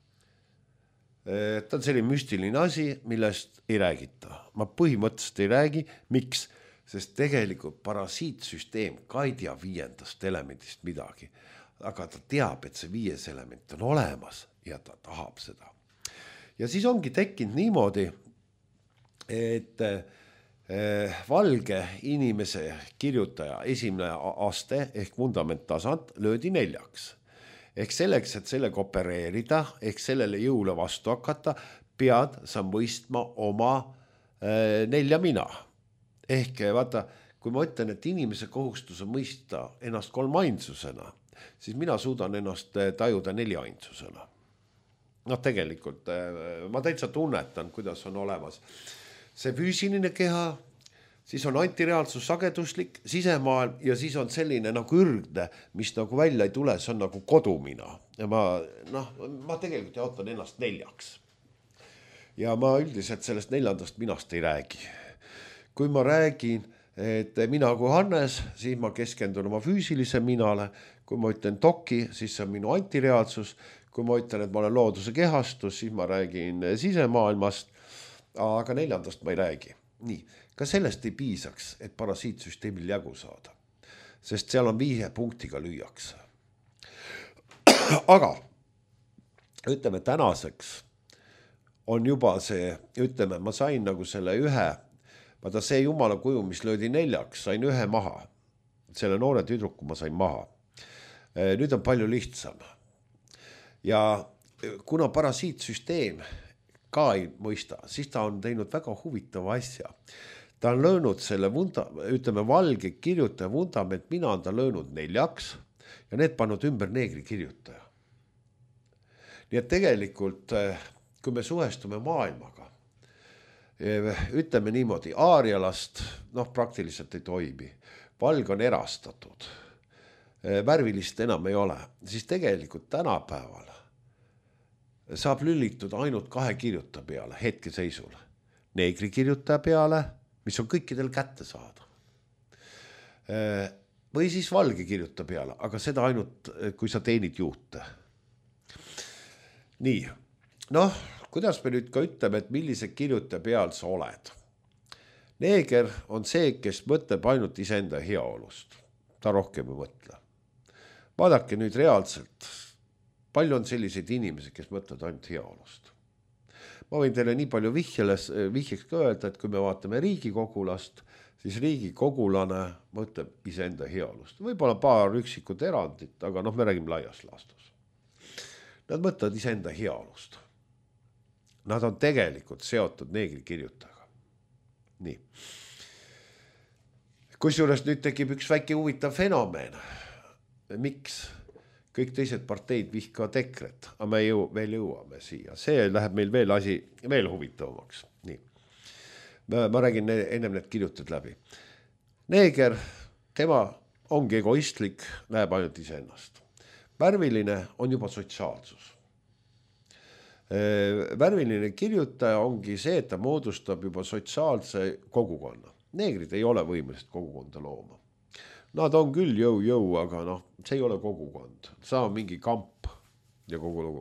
Ta on selline müstiline asi, millest ei räägita. Ma põhimõtteliselt ei räägi. Miks? Sest tegelikult parasiitsüsteem ka ei tea viiendast elemendist midagi. Aga ta teab, et see viies element on olemas ja ta tahab seda. Ja siis ongi tekkinud niimoodi, et valge inimese kirjutaja esimene aste ehk fundamenttasand löödi neljaks. Ehk selleks, et sellega opereerida, ehk sellele jõule vastu hakata, pead sa mõistma oma nelja mina. Ehk vaata, kui ma ütlen, et inimese kohustus on mõista ennast kolmainsusena, siis mina suudan ennast tajuda neljainsusena. Noh, tegelikult ma täitsa tunnetan, kuidas on olemas see füüsiline keha, siis on antireaalsus sageduslik, sisemaailm ja siis on selline nagu ürgne, mis nagu välja ei tule, see on nagu kodumina. Ja ma, noh, ma tegelikult jaotan ennast neljaks. Ja ma üldiselt sellest neljandast minast ei räägi. Kui ma räägin, et mina kui Hannes, siis ma keskendun oma füüsilise minale. Kui ma ütlen doki, siis see on minu antireaalsus. Kui ma ütlen, et ma olen looduse kehastus, siis ma räägin sisemaailmast. Aga neljandast ma ei räägi. Nii, ka sellest ei piisaks, et parasiitsüsteemil jagu saada. Sest seal on viie punktiga lüüaks. Aga, ütleme tänaseks, on juba see, ütleme, ma sain nagu selle ühe, vaata see jumala kuju, mis löödi neljaks, sain ühe maha. Selle noore tüdruku ma sain maha. Nüüd on palju lihtsam. Ja kuna parasiitsüsteem ka ei mõista, siis ta on teinud väga huvitava asja. Ta on löönud selle, vunda, ütleme, valge kirjutaja vundament, mina on ta löönud neljaks ja need pannud ümber neegri kirjutaja. Nii et tegelikult, kui me suhestume maailmaga, ütleme niimoodi, aarialast, noh, praktiliselt ei toimi. Valg on erastatud, värvilist enam ei ole, siis tegelikult tänapäeval saab lülitud ainult kahe kirjutaja peale, hetkeseisul. Neegri kirjutaja peale, mis on kõikidel kätte saada. Või siis valge kirjuta peale, aga seda ainult, kui sa teenid juute. Nii, noh, kuidas me nüüd ka ütleme, et millise kirjuta peal sa oled? Neeger on see, kes mõtleb ainult iseenda heaolust. Ta rohkem ei mõtle. Vaadake nüüd reaalselt, palju on selliseid inimesi, kes mõtlevad ainult heaolust. Ma võin teile nii palju vihjeles, vihjeks ka öelda, et kui me vaatame riigikogulast, siis riigikogulane mõtleb iseenda heaolust. Võib-olla paar üksikud erandit, aga noh, me räägime laias laastus. Nad mõtlevad iseenda heaolust. Nad on tegelikult seotud neegri kirjutaga. Nii. Kusjuures nüüd tekib üks väike huvitav fenomen. Miks? Kõik teised parteid vihkavad EKRE-t, aga me jõu, veel jõuame siia. See läheb meil veel asi veel huvitavamaks. Nii. Ma, ma räägin ennem need kirjutad läbi. Neeger, tema ongi egoistlik, näeb ainult iseennast. Värviline on juba sotsiaalsus. Värviline kirjutaja ongi see, et ta moodustab juba sotsiaalse kogukonna. Neegrid ei ole võimelised kogukonda looma. Nad on küll jõu, jõu, aga noh, see ei ole kogukond. See on mingi kamp ja kogu lugu.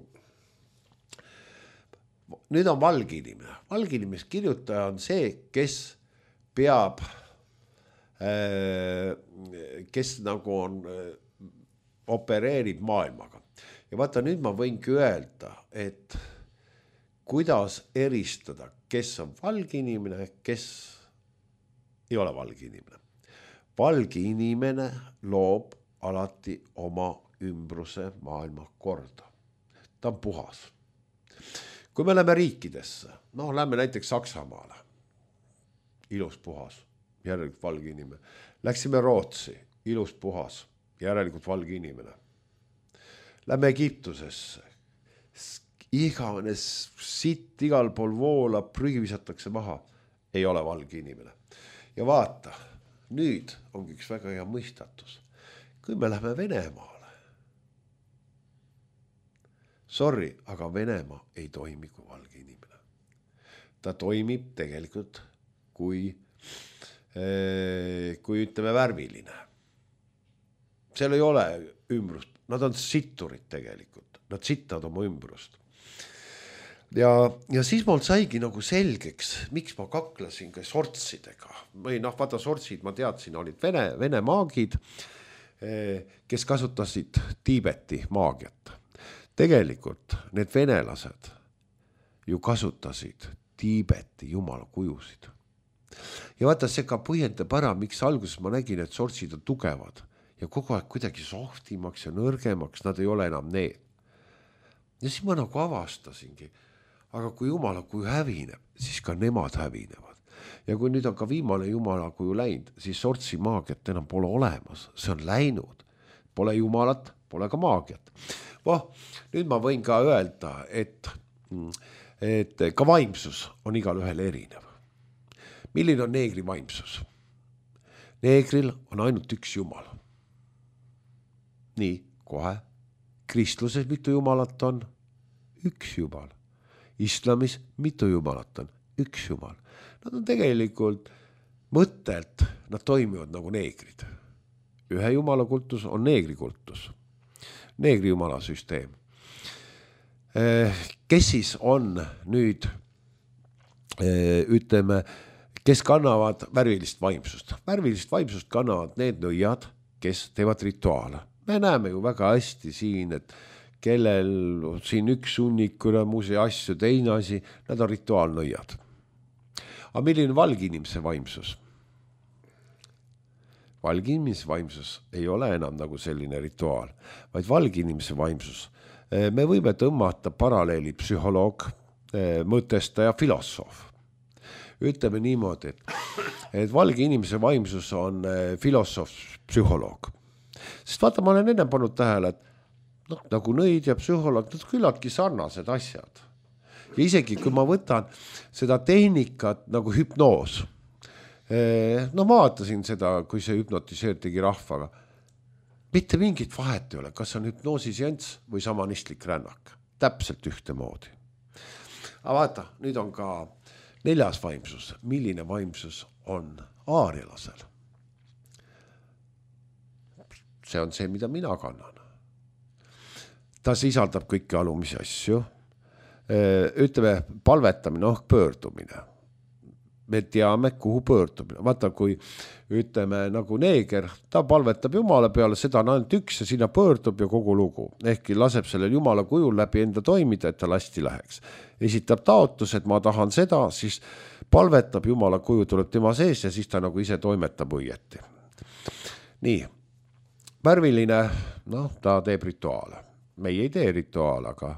Nüüd on valge inimene. Valge inimes kirjutaja on see, kes peab, kes nagu on, opereerib maailmaga. Ja vaata, nüüd ma võingi öelda, et kuidas eristada, kes on valge inimene, kes ei ole valge inimene. Valge inimene loob alati oma ümbruse maailma korda. Ta on puhas. Kui me läheme riikidesse, noh, lähme näiteks Saksamaale, ilus puhas, järelikult valge inimene. Läksime Rootsi, ilus puhas, järelikult valge inimene. Lähme Egiptusesse, igavene sitt igal pool voolab, prügi visatakse maha, ei ole valge inimene. Ja vaata, nüüd ongi üks väga hea mõistatus. Kui me lähme Venemaale, sorry, aga Venemaa ei toimi kui valge inimene. Ta toimib tegelikult kui, kui ütleme värviline. Seal ei ole ümbrust, nad on sitturid tegelikult, nad sittavad oma ümbrust. Ja, ja siis mul saigi nagu selgeks, miks ma kaklesin ka sortsidega. Või noh, vaata sortsid, ma teadsin, olid vene, vene maagid, kes kasutasid Tiibeti maagiat. Tegelikult need venelased ju kasutasid Tiibeti jumala kujusid. Ja vaata, see ka põhjendab ära, miks alguses ma nägin, et sortsid on tugevad ja kogu aeg kuidagi sohtimaks ja nõrgemaks, nad ei ole enam need. Ja siis ma nagu avastasingi, aga kui jumala kuju hävineb, siis ka nemad hävinevad. Ja kui nüüd on ka viimane jumala kuju läinud, siis sortsi maagiat enam pole olemas, see on läinud. Pole jumalat, pole ka maagiat. Voh, nüüd ma võin ka öelda, et, et ka vaimsus on igal ühel erinev. Milline on neegri vaimsus? Neegril on ainult üks jumal. Nii, kohe. Kristluses mitu jumalat on? Üks jumal. Islamis mitu jumalat on? Üks jumal. Nad on tegelikult mõttelt, nad toimivad nagu neegrid. Ühe jumala kultus on neegri kultus. Neegri jumala süsteem. Kes siis on nüüd, ütleme, kes kannavad värvilist vaimsust? Värvilist vaimsust kannavad need nõiad, kes teevad rituaale. Me näeme ju väga hästi siin, et kellel siin üks sunnikule muusi asju, teine asi, nad on rituaalnõiad. Aga milline valge inimese vaimsus? Valge inimese vaimsus ei ole enam nagu selline rituaal, vaid valge inimese vaimsus. Me võime tõmmata paralleeli psühholoog, mõtestaja, filosoof. Ütleme niimoodi, et, et valge inimese vaimsus on filosoof, psühholoog. Sest vaata, ma olen enne pannud tähele, et noh, nagu nõid ja psühholoog, nad küllaltki sarnased asjad. Ja isegi kui ma võtan seda tehnikat nagu hüpnoos, no ma vaatasin seda, kui see hüpnotiseer tegi rahvaga, mitte mingit vahet ei ole, kas on hüpnoosisjents või samanistlik rännak. Täpselt ühte moodi. Aga vaata, nüüd on ka neljas vaimsus, milline vaimsus on aarjalasel? See on see, mida mina kannan. Ta sisaldab kõiki alumisi asju. Ütleme, palvetamine, noh, pöördumine. Me teame, kuhu pöördumine. Vaata, kui ütleme nagu neeger, ta palvetab Jumala peale, seda on ainult üks ja sinna pöördub ja kogu lugu. Ehkki laseb sellel Jumala kujul läbi enda toimida, et ta lasti läheks. Esitab taotlus, et ma tahan seda, siis palvetab Jumala kuju, tuleb tema sees ja siis ta nagu ise toimetab õieti. Nii, värviline, noh, ta teeb rituaale. Meie ei tee rituaal, aga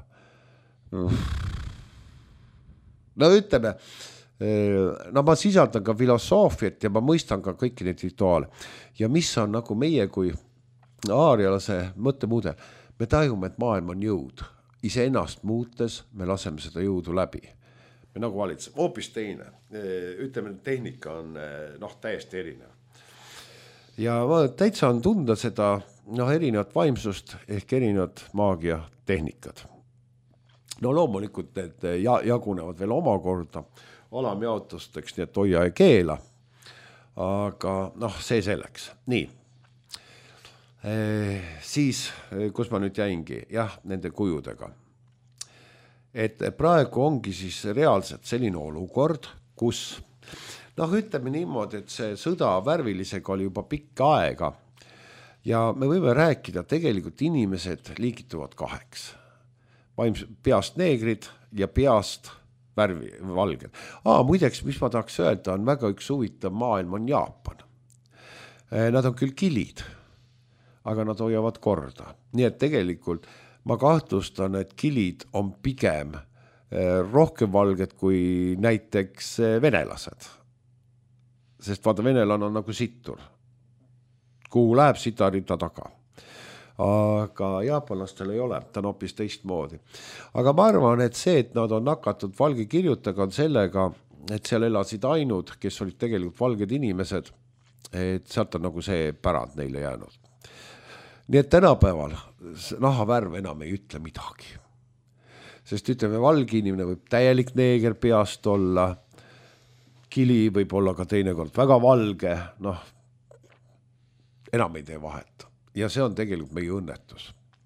no ütleme, no ma sisaldan ka filosoofiat ja ma mõistan ka kõiki neid rituaale. Ja mis on nagu meie kui aarjalase mõttemudel, me tajume, et maailm on jõud. Ise ennast muutes me laseme seda jõudu läbi. Me nagu valitseme, hoopis teine. Ütleme, tehnika on noh, täiesti erinev. Ja täitsa on tunda seda noh, erinevat vaimsust ehk erinevat maagia tehnikad. No loomulikult need jagunevad veel omakorda alamjaotusteks, nii et hoia ja keela. Aga noh, see selleks. Nii. E, siis, kus ma nüüd jäingi? Jah, nende kujudega. Et praegu ongi siis reaalselt selline olukord, kus noh, ütleme niimoodi, et see sõda värvilisega oli juba pikka aega ja me võime rääkida, tegelikult inimesed liigituvad kaheks. Vaims, peast neegrid ja peast värvi, valged. Aa, muideks, mis ma tahaks öelda, on väga üks huvitav maailm on Jaapan. Nad on küll kilid, aga nad hoiavad korda. Nii et tegelikult ma kahtlustan, et kilid on pigem rohkem valged kui näiteks venelased. Sest vaata, venelane on nagu sittur. Kuhu läheb sitarita taga. Aga jaapanlastel ei ole, ta on hoopis teistmoodi. Aga ma arvan, et see, et nad on nakatud valge kirjutaga on sellega, et seal elasid ainud, kes olid tegelikult valged inimesed, et sealt on nagu see pärand neile jäänud. Nii et tänapäeval nahavärv enam ei ütle midagi. Sest ütleme, valge inimene võib täielik neeger peast olla, kili võib olla ka teinekord väga valge, noh, enam ei tee vahet. Ja see on tegelikult meie õnnetus.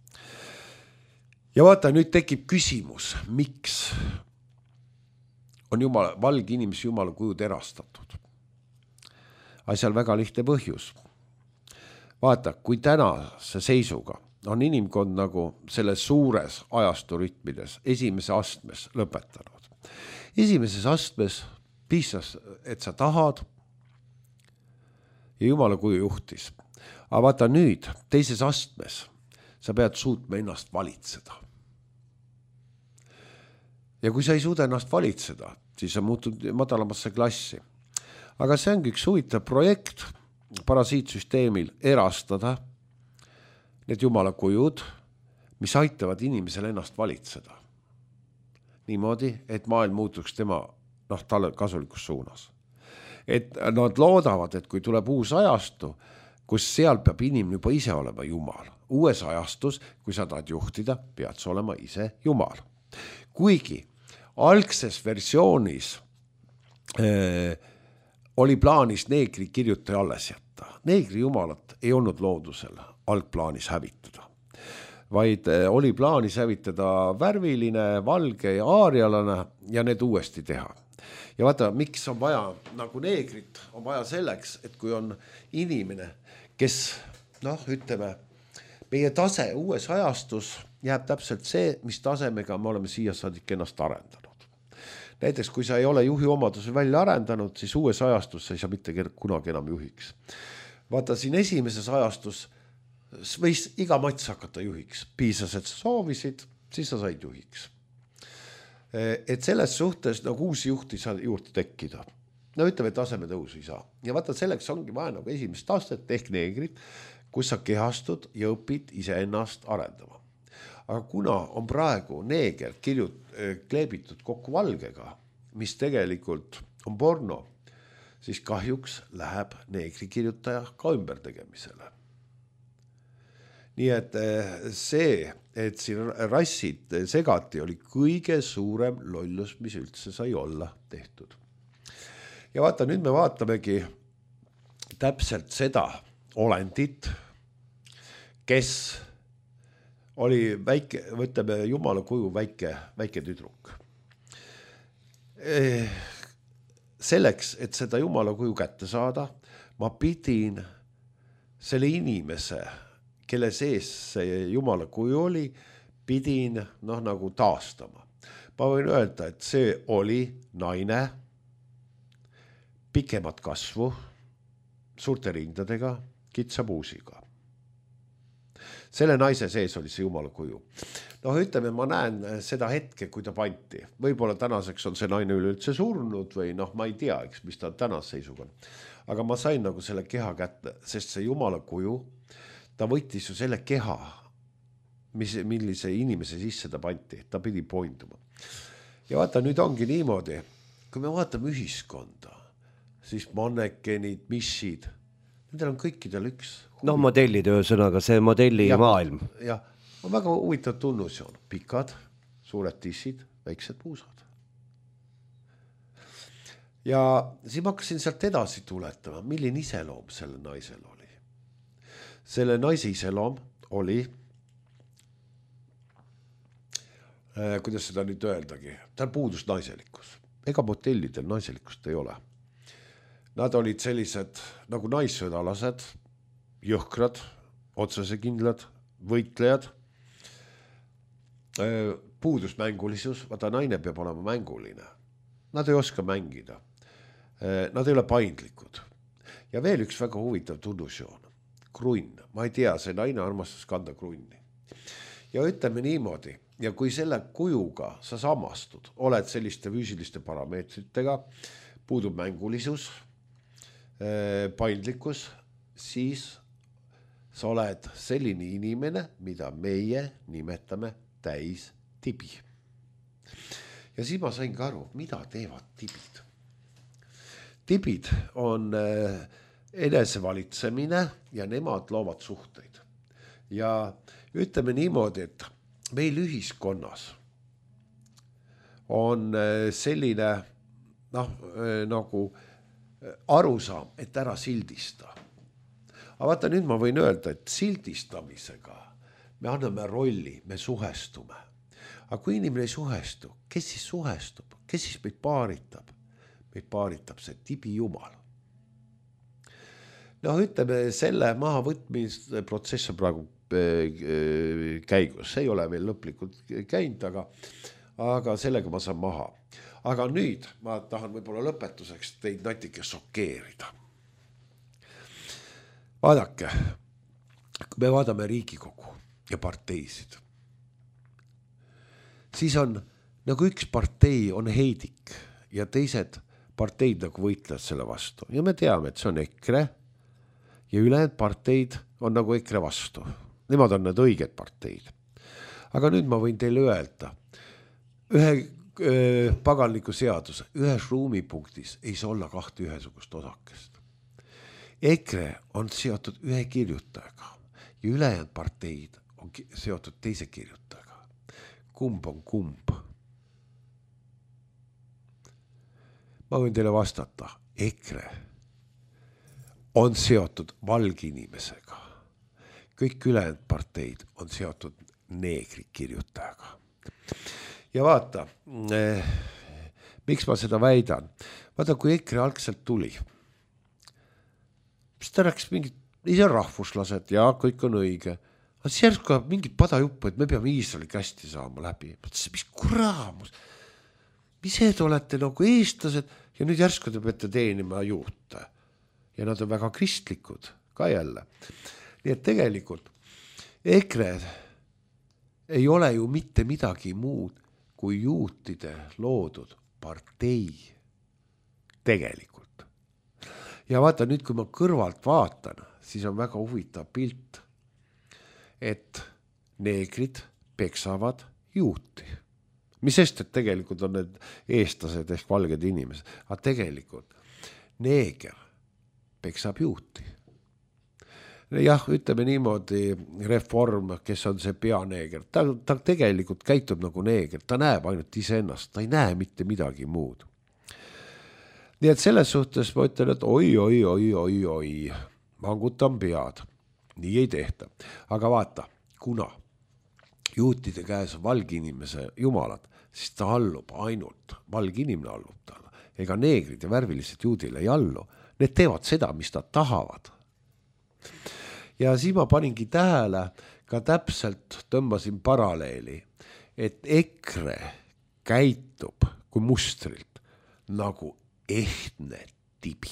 Ja vaata, nüüd tekib küsimus, miks on jumala, valge inimesi jumala kuju terastatud. Asjal väga lihtne põhjus. Vaata, kui tänase seisuga on inimkond nagu selles suures ajasturütmides esimese astmes lõpetanud. Esimeses astmes piisas, et sa tahad ja jumala kuju juhtis. Aga vaata nüüd, teises astmes, sa pead suutma ennast valitseda. Ja kui sa ei suuda ennast valitseda, siis sa muutud madalamasse klassi. Aga see ongi üks huvitav projekt parasiitsüsteemil erastada need jumala kujud, mis aitavad inimesel ennast valitseda. Niimoodi, et maailm muutuks tema noh, talle kasulikus suunas. Et nad loodavad, et kui tuleb uus ajastu, kus seal peab inimene juba ise olema jumal. Uues ajastus, kui sa tahad juhtida, pead sa olema ise jumal. Kuigi algses versioonis äh, oli plaanis neegri kirjutaja alles jätta. Neegri jumalat ei olnud loodusel algplaanis hävitada, vaid äh, oli plaanis hävitada värviline, valge ja aarjalane ja need uuesti teha. Ja vaata, miks on vaja nagu neegrit, on vaja selleks, et kui on inimene, kes, noh, ütleme, meie tase uues ajastus jääb täpselt see, mis tasemega me oleme siia saadik ennast arendanud. Näiteks, kui sa ei ole juhi omadusi välja arendanud, siis uues ajastus sa ei saa mitte kunagi enam juhiks. Vaata, siin esimeses ajastus võis iga mats hakata juhiks. Piisas, et sa soovisid, siis sa said juhiks. Et selles suhtes nagu uusi juhti saa juurde tekkida. No ütleme, et taseme tõusu ei saa. Ja vaata, selleks ongi vaja nagu esimest tastet ehk neegrit, kus sa kehastud ja õpid ise ennast arendama. Aga kuna on praegu neeger kirjut, kleebitud kokku valgega, mis tegelikult on porno, siis kahjuks läheb neegri kirjutaja ka ümber tegemisele. Nii et see, et siin rassid segati, oli kõige suurem lollus, mis üldse sai olla tehtud. ja vaata, nüüd me vaatamegi täpselt seda olendit, kes oli väike, võtame jumala kuju väike, väike tüdruk. Selleks, et seda jumala kuju kätte saada, ma pidin selle inimese, kelle sees see jumala kuju oli, pidin noh, nagu taastama. Ma võin öelda, et see oli naine, pikemat kasvu, suurte rindadega, kitsapuusiga. Selle naise sees oli see jumala kuju. No ütleme, ma näen seda hetke, kui ta panti. Võib-olla tänaseks on see naine üleüldse surnud või noh, ma ei tea, eks, mis ta tänas seisuga. Aga ma sain nagu selle keha kätte, sest see jumala kuju, ta võttis ju selle keha, mis, millise inimese sisse ta panti, ta pidi poinduma. Ja vaata, nüüd ongi niimoodi, kui me vaatame ühiskonda, siis mannekenid, missid, nendel on kõikidel üks. No modellid ühesõnaga, see modelli ja, maailm. Jah, on väga huvitav tunnusjoon. Pikad, suured tissid, väiksed puusad. Ja siis ma hakkasin sealt edasi tuletama, milline iseloom selle naisel oli. Selle naise iseloom oli, äh, kuidas seda nüüd öeldagi, tal puudus naiselikkus. Ega motellidel naiselikkust ei ole. Nad olid sellised nagu naissõdalased, jõhkrad, otsesekindlad, võitlejad, puudus mängulisus, vaata naine peab olema mänguline. Nad ei oska mängida, nad ei ole paindlikud. Ja veel üks väga huvitav tunnusjoon, krunn. Ma ei tea, see naine armastas kanda krunni. Ja ütleme niimoodi, ja kui selle kujuga sa samastud, oled selliste füüsiliste parameetritega, puudub mängulisus, paindlikkus, siis sa oled selline inimene, mida meie nimetame täis tibi. Ja siis ma sain ka aru, mida teevad tibid. Tibid on enesevalitsemine ja nemad loovad suhteid. Ja ütleme niimoodi, et meil ühiskonnas on selline noh, nagu arusaam, et ära sildista. Aga vaata, nüüd ma võin öelda, et sildistamisega me anname rolli, me suhestume. Aga kui inimene ei suhestu, kes siis suhestub? Kes siis meid paaritab? Meid paaritab see tibi jumal. No ütleme, selle mahavõtmise protsess on praegu käigus. See ei ole veel lõplikult käinud, aga, aga sellega ma saan maha. Aga nüüd ma tahan võib-olla lõpetuseks teid natuke šokeerida. Vaadake, kui me vaadame Riigikogu ja parteisid, siis on nagu üks partei on heidik ja teised parteid nagu võitlevad selle vastu. Ja me teame, et see on EKRE ja ülejäänud parteid on nagu EKRE vastu. Nemad on need õiged parteid. Aga nüüd ma võin teile öelda, ühe paganliku seaduse, ühes ruumipunktis ei saa olla kahte ühesugust osakest. EKRE on seotud ühe kirjutajaga ja ülejäänud parteid on seotud teise kirjutajaga. Kumb on kumb? Ma võin teile vastata, EKRE on seotud valginimesega. Kõik ülejäänud parteid on seotud neegri kirjutajaga. Ja vaata, eh, miks ma seda väidan? Vaata, kui EKRE algselt tuli, siis ta rääkis mingid, ise rahvuslased ja kõik on õige. Aga siis järsku mingid padajuppu, et me peame Iisraeli kästi saama läbi. Mõtlesin, mis kuraamus, mis te olete nagu eestlased ja nüüd järsku te peate teenima juute. Ja nad on väga kristlikud ka jälle. Nii et tegelikult EKRE ei ole ju mitte midagi muud kui juutide loodud partei tegelikult. Ja vaata nüüd, kui ma kõrvalt vaatan, siis on väga huvitav pilt, et neegrid peksavad juuti. Mis sest, et tegelikult on need eestlased ehk valged inimesed, aga tegelikult neeger peksab juuti. Jah, ütleme niimoodi Reform, kes on see peaneeger, ta, ta tegelikult käitub nagu neeger, ta näeb ainult iseennast, ta ei näe mitte midagi muud. nii et selles suhtes ma ütlen, et oi, oi, oi, oi, oi, vangutan pead. Nii ei tehta. Aga vaata, kuna juutide käes on valgi inimese jumalad, siis ta allub ainult, valgi inimene allub talle. Ega neegrid ja värvilised juudile ei allu. Need teevad seda, mis nad tahavad. Ja siis ma paningi tähele, ka täpselt tõmbasin paralleeli, et EKRE käitub kui mustrilt nagu ehtne tibi.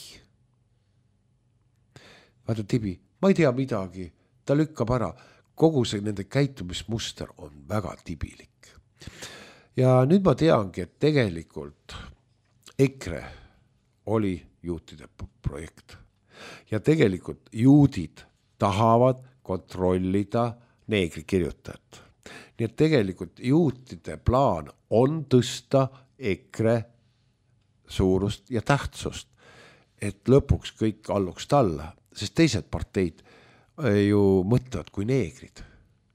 Vaata tibi, ma ei tea midagi, ta lükkab ära. Kogu see nende käitumismuster on väga tibilik. Ja nüüd ma teangi, et tegelikult EKRE oli juutide projekt. Ja tegelikult juudid tahavad kontrollida neegri kirjutajat. Nii et tegelikult juutide plaan on tõsta EKRE suurust ja tähtsust, et lõpuks kõik alluks talle, sest teised parteid ju mõtlevad kui neegrid.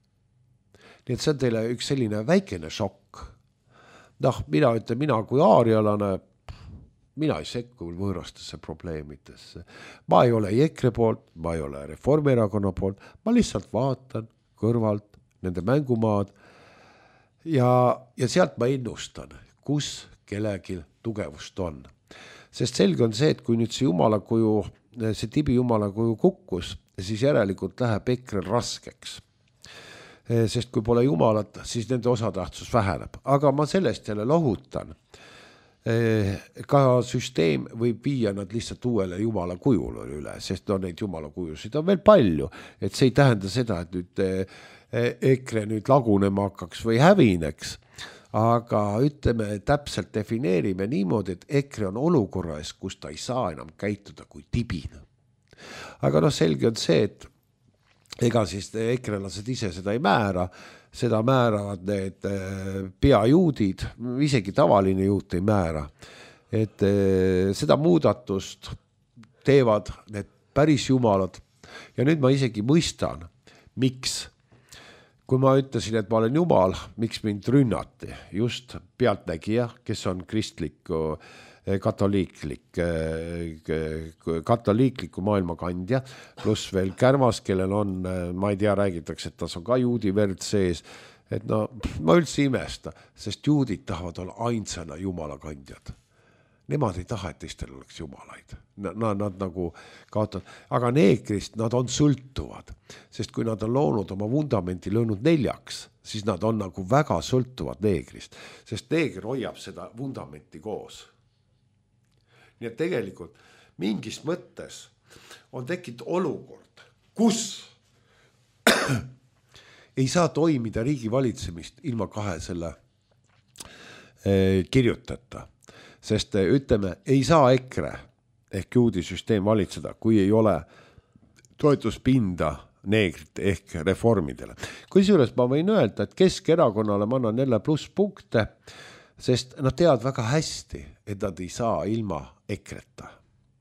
Nii et see on teile üks selline väikene šokk. Noh, mina ütlen, mina kui aarialane, mina ei sekku võõrastesse probleemidesse. Ma ei ole EKRE poolt, ma ei ole Reformierakonna poolt, ma lihtsalt vaatan kõrvalt nende mängumaad ja, ja sealt ma ennustan, kus kellelgi tugevust on. Sest selge on see, et kui nüüd see jumala kuju, see tibi jumala kuju kukkus, siis järelikult läheb EKRE raskeks. Sest kui pole jumalat, siis nende osatähtsus väheneb. Aga ma sellest jälle lohutan. Ka süsteem võib viia nad lihtsalt uuele jumala kujule üle, sest no neid jumala kujusid on veel palju. Et see ei tähenda seda, et nüüd EKRE nüüd lagunema hakkaks või hävineks. Aga ütleme, täpselt defineerime niimoodi, et EKRE on olukorras, kus ta ei saa enam käituda kui tibina. Aga noh, selge on see, et ega siis ekrelased ise seda ei määra, seda määravad need peajuudid, isegi tavaline juut ei määra. Et seda muudatust teevad need päris jumalad. Ja nüüd ma isegi mõistan, miks. Kui ma ütlesin, et ma olen jumal, miks mind rünnati? Just pealtnägija, kes on kristliku katoliiklik, katoliikliku maailma kandja, pluss veel kärmas, kellel on, ma ei tea, räägitakse, et tas on ka juudi verd sees, et no, ma üldse imesta, sest juudid tahavad olla ainsana jumala kandjad. Nemad ei taha, et teistel oleks jumalaid. Nad, nad nagu kaotavad, aga neegrist nad on sõltuvad, sest kui nad on loonud oma vundamenti löönud neljaks, siis nad on nagu väga sõltuvad neegrist, sest neeger hoiab seda vundamenti koos. Nii et tegelikult mingis mõttes on tekkinud olukord, kus ei saa toimida riigi valitsemist ilma kahe selle kirjutata. Sest ütleme, ei saa EKRE ehk juudisüsteem valitseda, kui ei ole toetuspinda neegrite ehk reformidele. Kusjuures ma võin öelda, et Keskerakonnale ma annan jälle pluss punkte, sest nad teavad väga hästi, et nad ei saa ilma ekreta.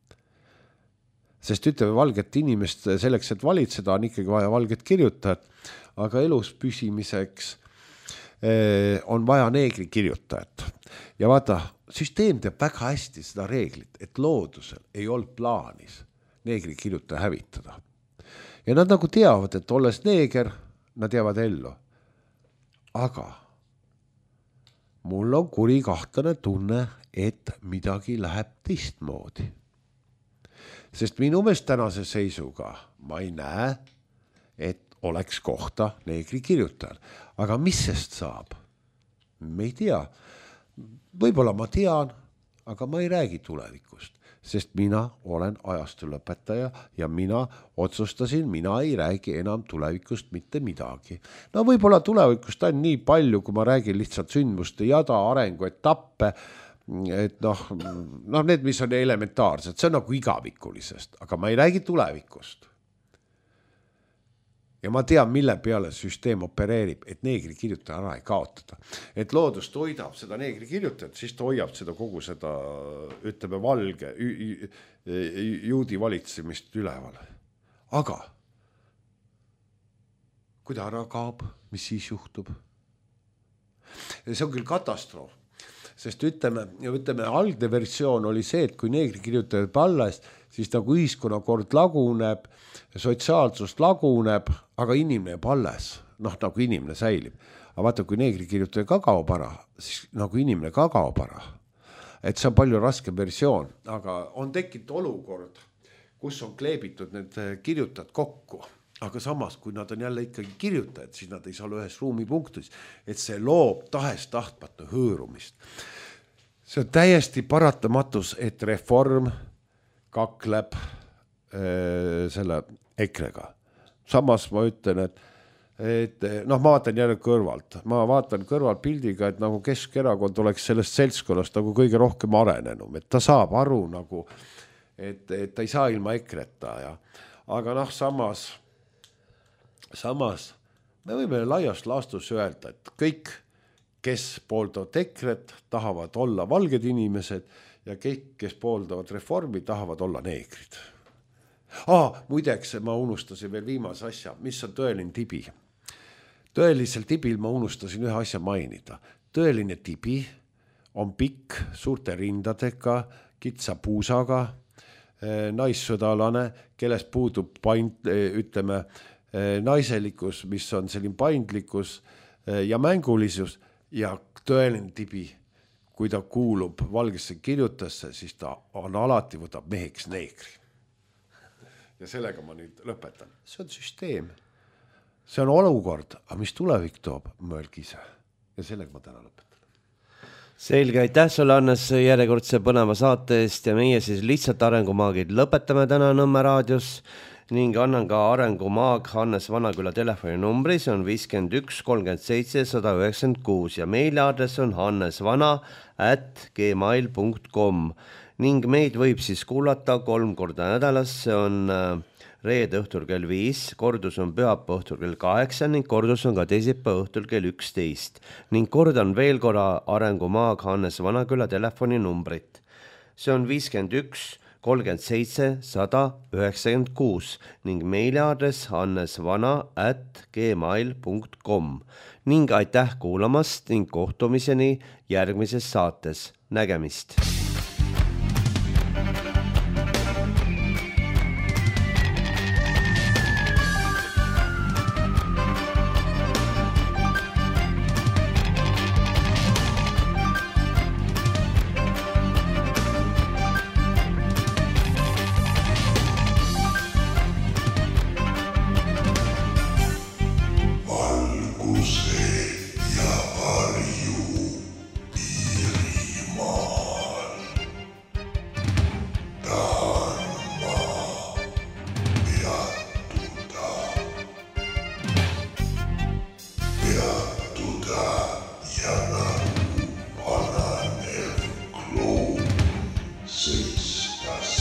Sest ütleme, valget inimest selleks, et valitseda, on ikkagi vaja valget kirjutajat, aga elus püsimiseks on vaja neegri kirjutajat. Ja vaata, süsteem teab väga hästi seda reeglit, et loodusel ei olnud plaanis neegri kirjutaja hävitada. Ja nad nagu teavad, et olles neeger, nad jäävad ellu. Aga mul on kuri kahtlane tunne, et midagi läheb teistmoodi. Sest minu meelest tänase seisuga ma ei näe, et oleks kohta neegri kirjutajal. Aga mis sest saab? Me ei tea. Võib-olla ma tean, aga ma ei räägi tulevikust, sest mina olen ajastu lõpetaja ja mina otsustasin, mina ei räägi enam tulevikust mitte midagi. No võib-olla tulevikust on nii palju, kui ma räägin lihtsalt sündmuste jada, arengu etappe, et noh, noh, need, mis on elementaarsed, see on nagu igavikulisest, aga ma ei räägi tulevikust. Ja ma tean, mille peale süsteem opereerib, et neegri kirjutaja ära ei kaotada. Et loodust hoidab seda neegri kirjutajat, siis ta hoiab seda kogu seda, ütleme, valge juudi valitsemist üleval. Aga kui ta ära kaob, mis siis juhtub? See on küll katastroof, sest ütleme, ütleme, algne versioon oli see, et kui neegri kirjutajaid alles, siis nagu ühiskonnakord laguneb, sotsiaalsus laguneb, aga inimene jääb alles, noh nagu inimene säilib. Aga vaata, kui neegri kirjutaja ka kaob ära, siis nagu inimene ka kaob ära. Et see on palju raske versioon, aga on tekkinud olukord, kus on kleebitud need kirjutajad kokku. Aga samas, kui nad on jälle ikkagi kirjutajad, siis nad ei saa olla ühes ruumipunktis, et see loob tahes tahtmata hõõrumist. See on täiesti paratamatus, et reform kakleb äh, selle ekrega. Samas ma ütlen, et, et noh, ma vaatan jälle kõrvalt. Ma vaatan kõrvalt pildiga, et nagu Keskerakond oleks sellest seltskonnast nagu kõige rohkem arenenum, et ta saab aru nagu, et, et ta ei saa ilma ekreta. Ja. Aga noh, samas Samas me võime laiast laastus öelda, et kõik, kes pooldavad ekret, tahavad olla valged inimesed ja kõik, kes pooldavad reformi, tahavad olla neegrid. Ah, muideks ma unustasin veel viimase asja, mis on tõeline tibi. Tõelisel tibil ma unustasin ühe asja mainida. Tõeline tibi on pikk, suurte rindadega, kitsa puusaga, naissõdalane, kellest puudub paint, ütleme, naiselikkus, mis on selline paindlikkus ja mängulisus ja tõeline tibi, kui ta kuulub valgesse kirjutasse, siis ta on alati võtab meheks neegri. Ja sellega ma nüüd lõpetan. See on süsteem. See on olukord, aga mis tulevik toob, mõelge ise. Ja sellega ma täna lõpetan. Selge, aitäh sulle, Hannes, järjekordse põneva saate eest ja meie siis lihtsalt arengumaagid lõpetame täna Nõmme raadios ning annan ka arengumaag Hannes Vanaküla telefoninumbri, see on viiskümmend üks kolmkümmend seitse sada üheksakümmend kuus ja meiliaadress on hannesvana at gmail punkt com ning meid võib siis kuulata kolm korda nädalas, see on reede õhtul kell viis, kordus on pühapäeva õhtul kell kaheksa ning kordus on ka teisipäeva õhtul kell üksteist ning kordan veel korra arengumaag Hannes Vanaküla telefoninumbrit. See on viiskümmend üks kolmkümmend seitse sada üheksakümmend kuus ning meiliaadress hannesvana at gmail punkt com ning aitäh kuulamast ning kohtumiseni järgmises saates. Nägemist! Six,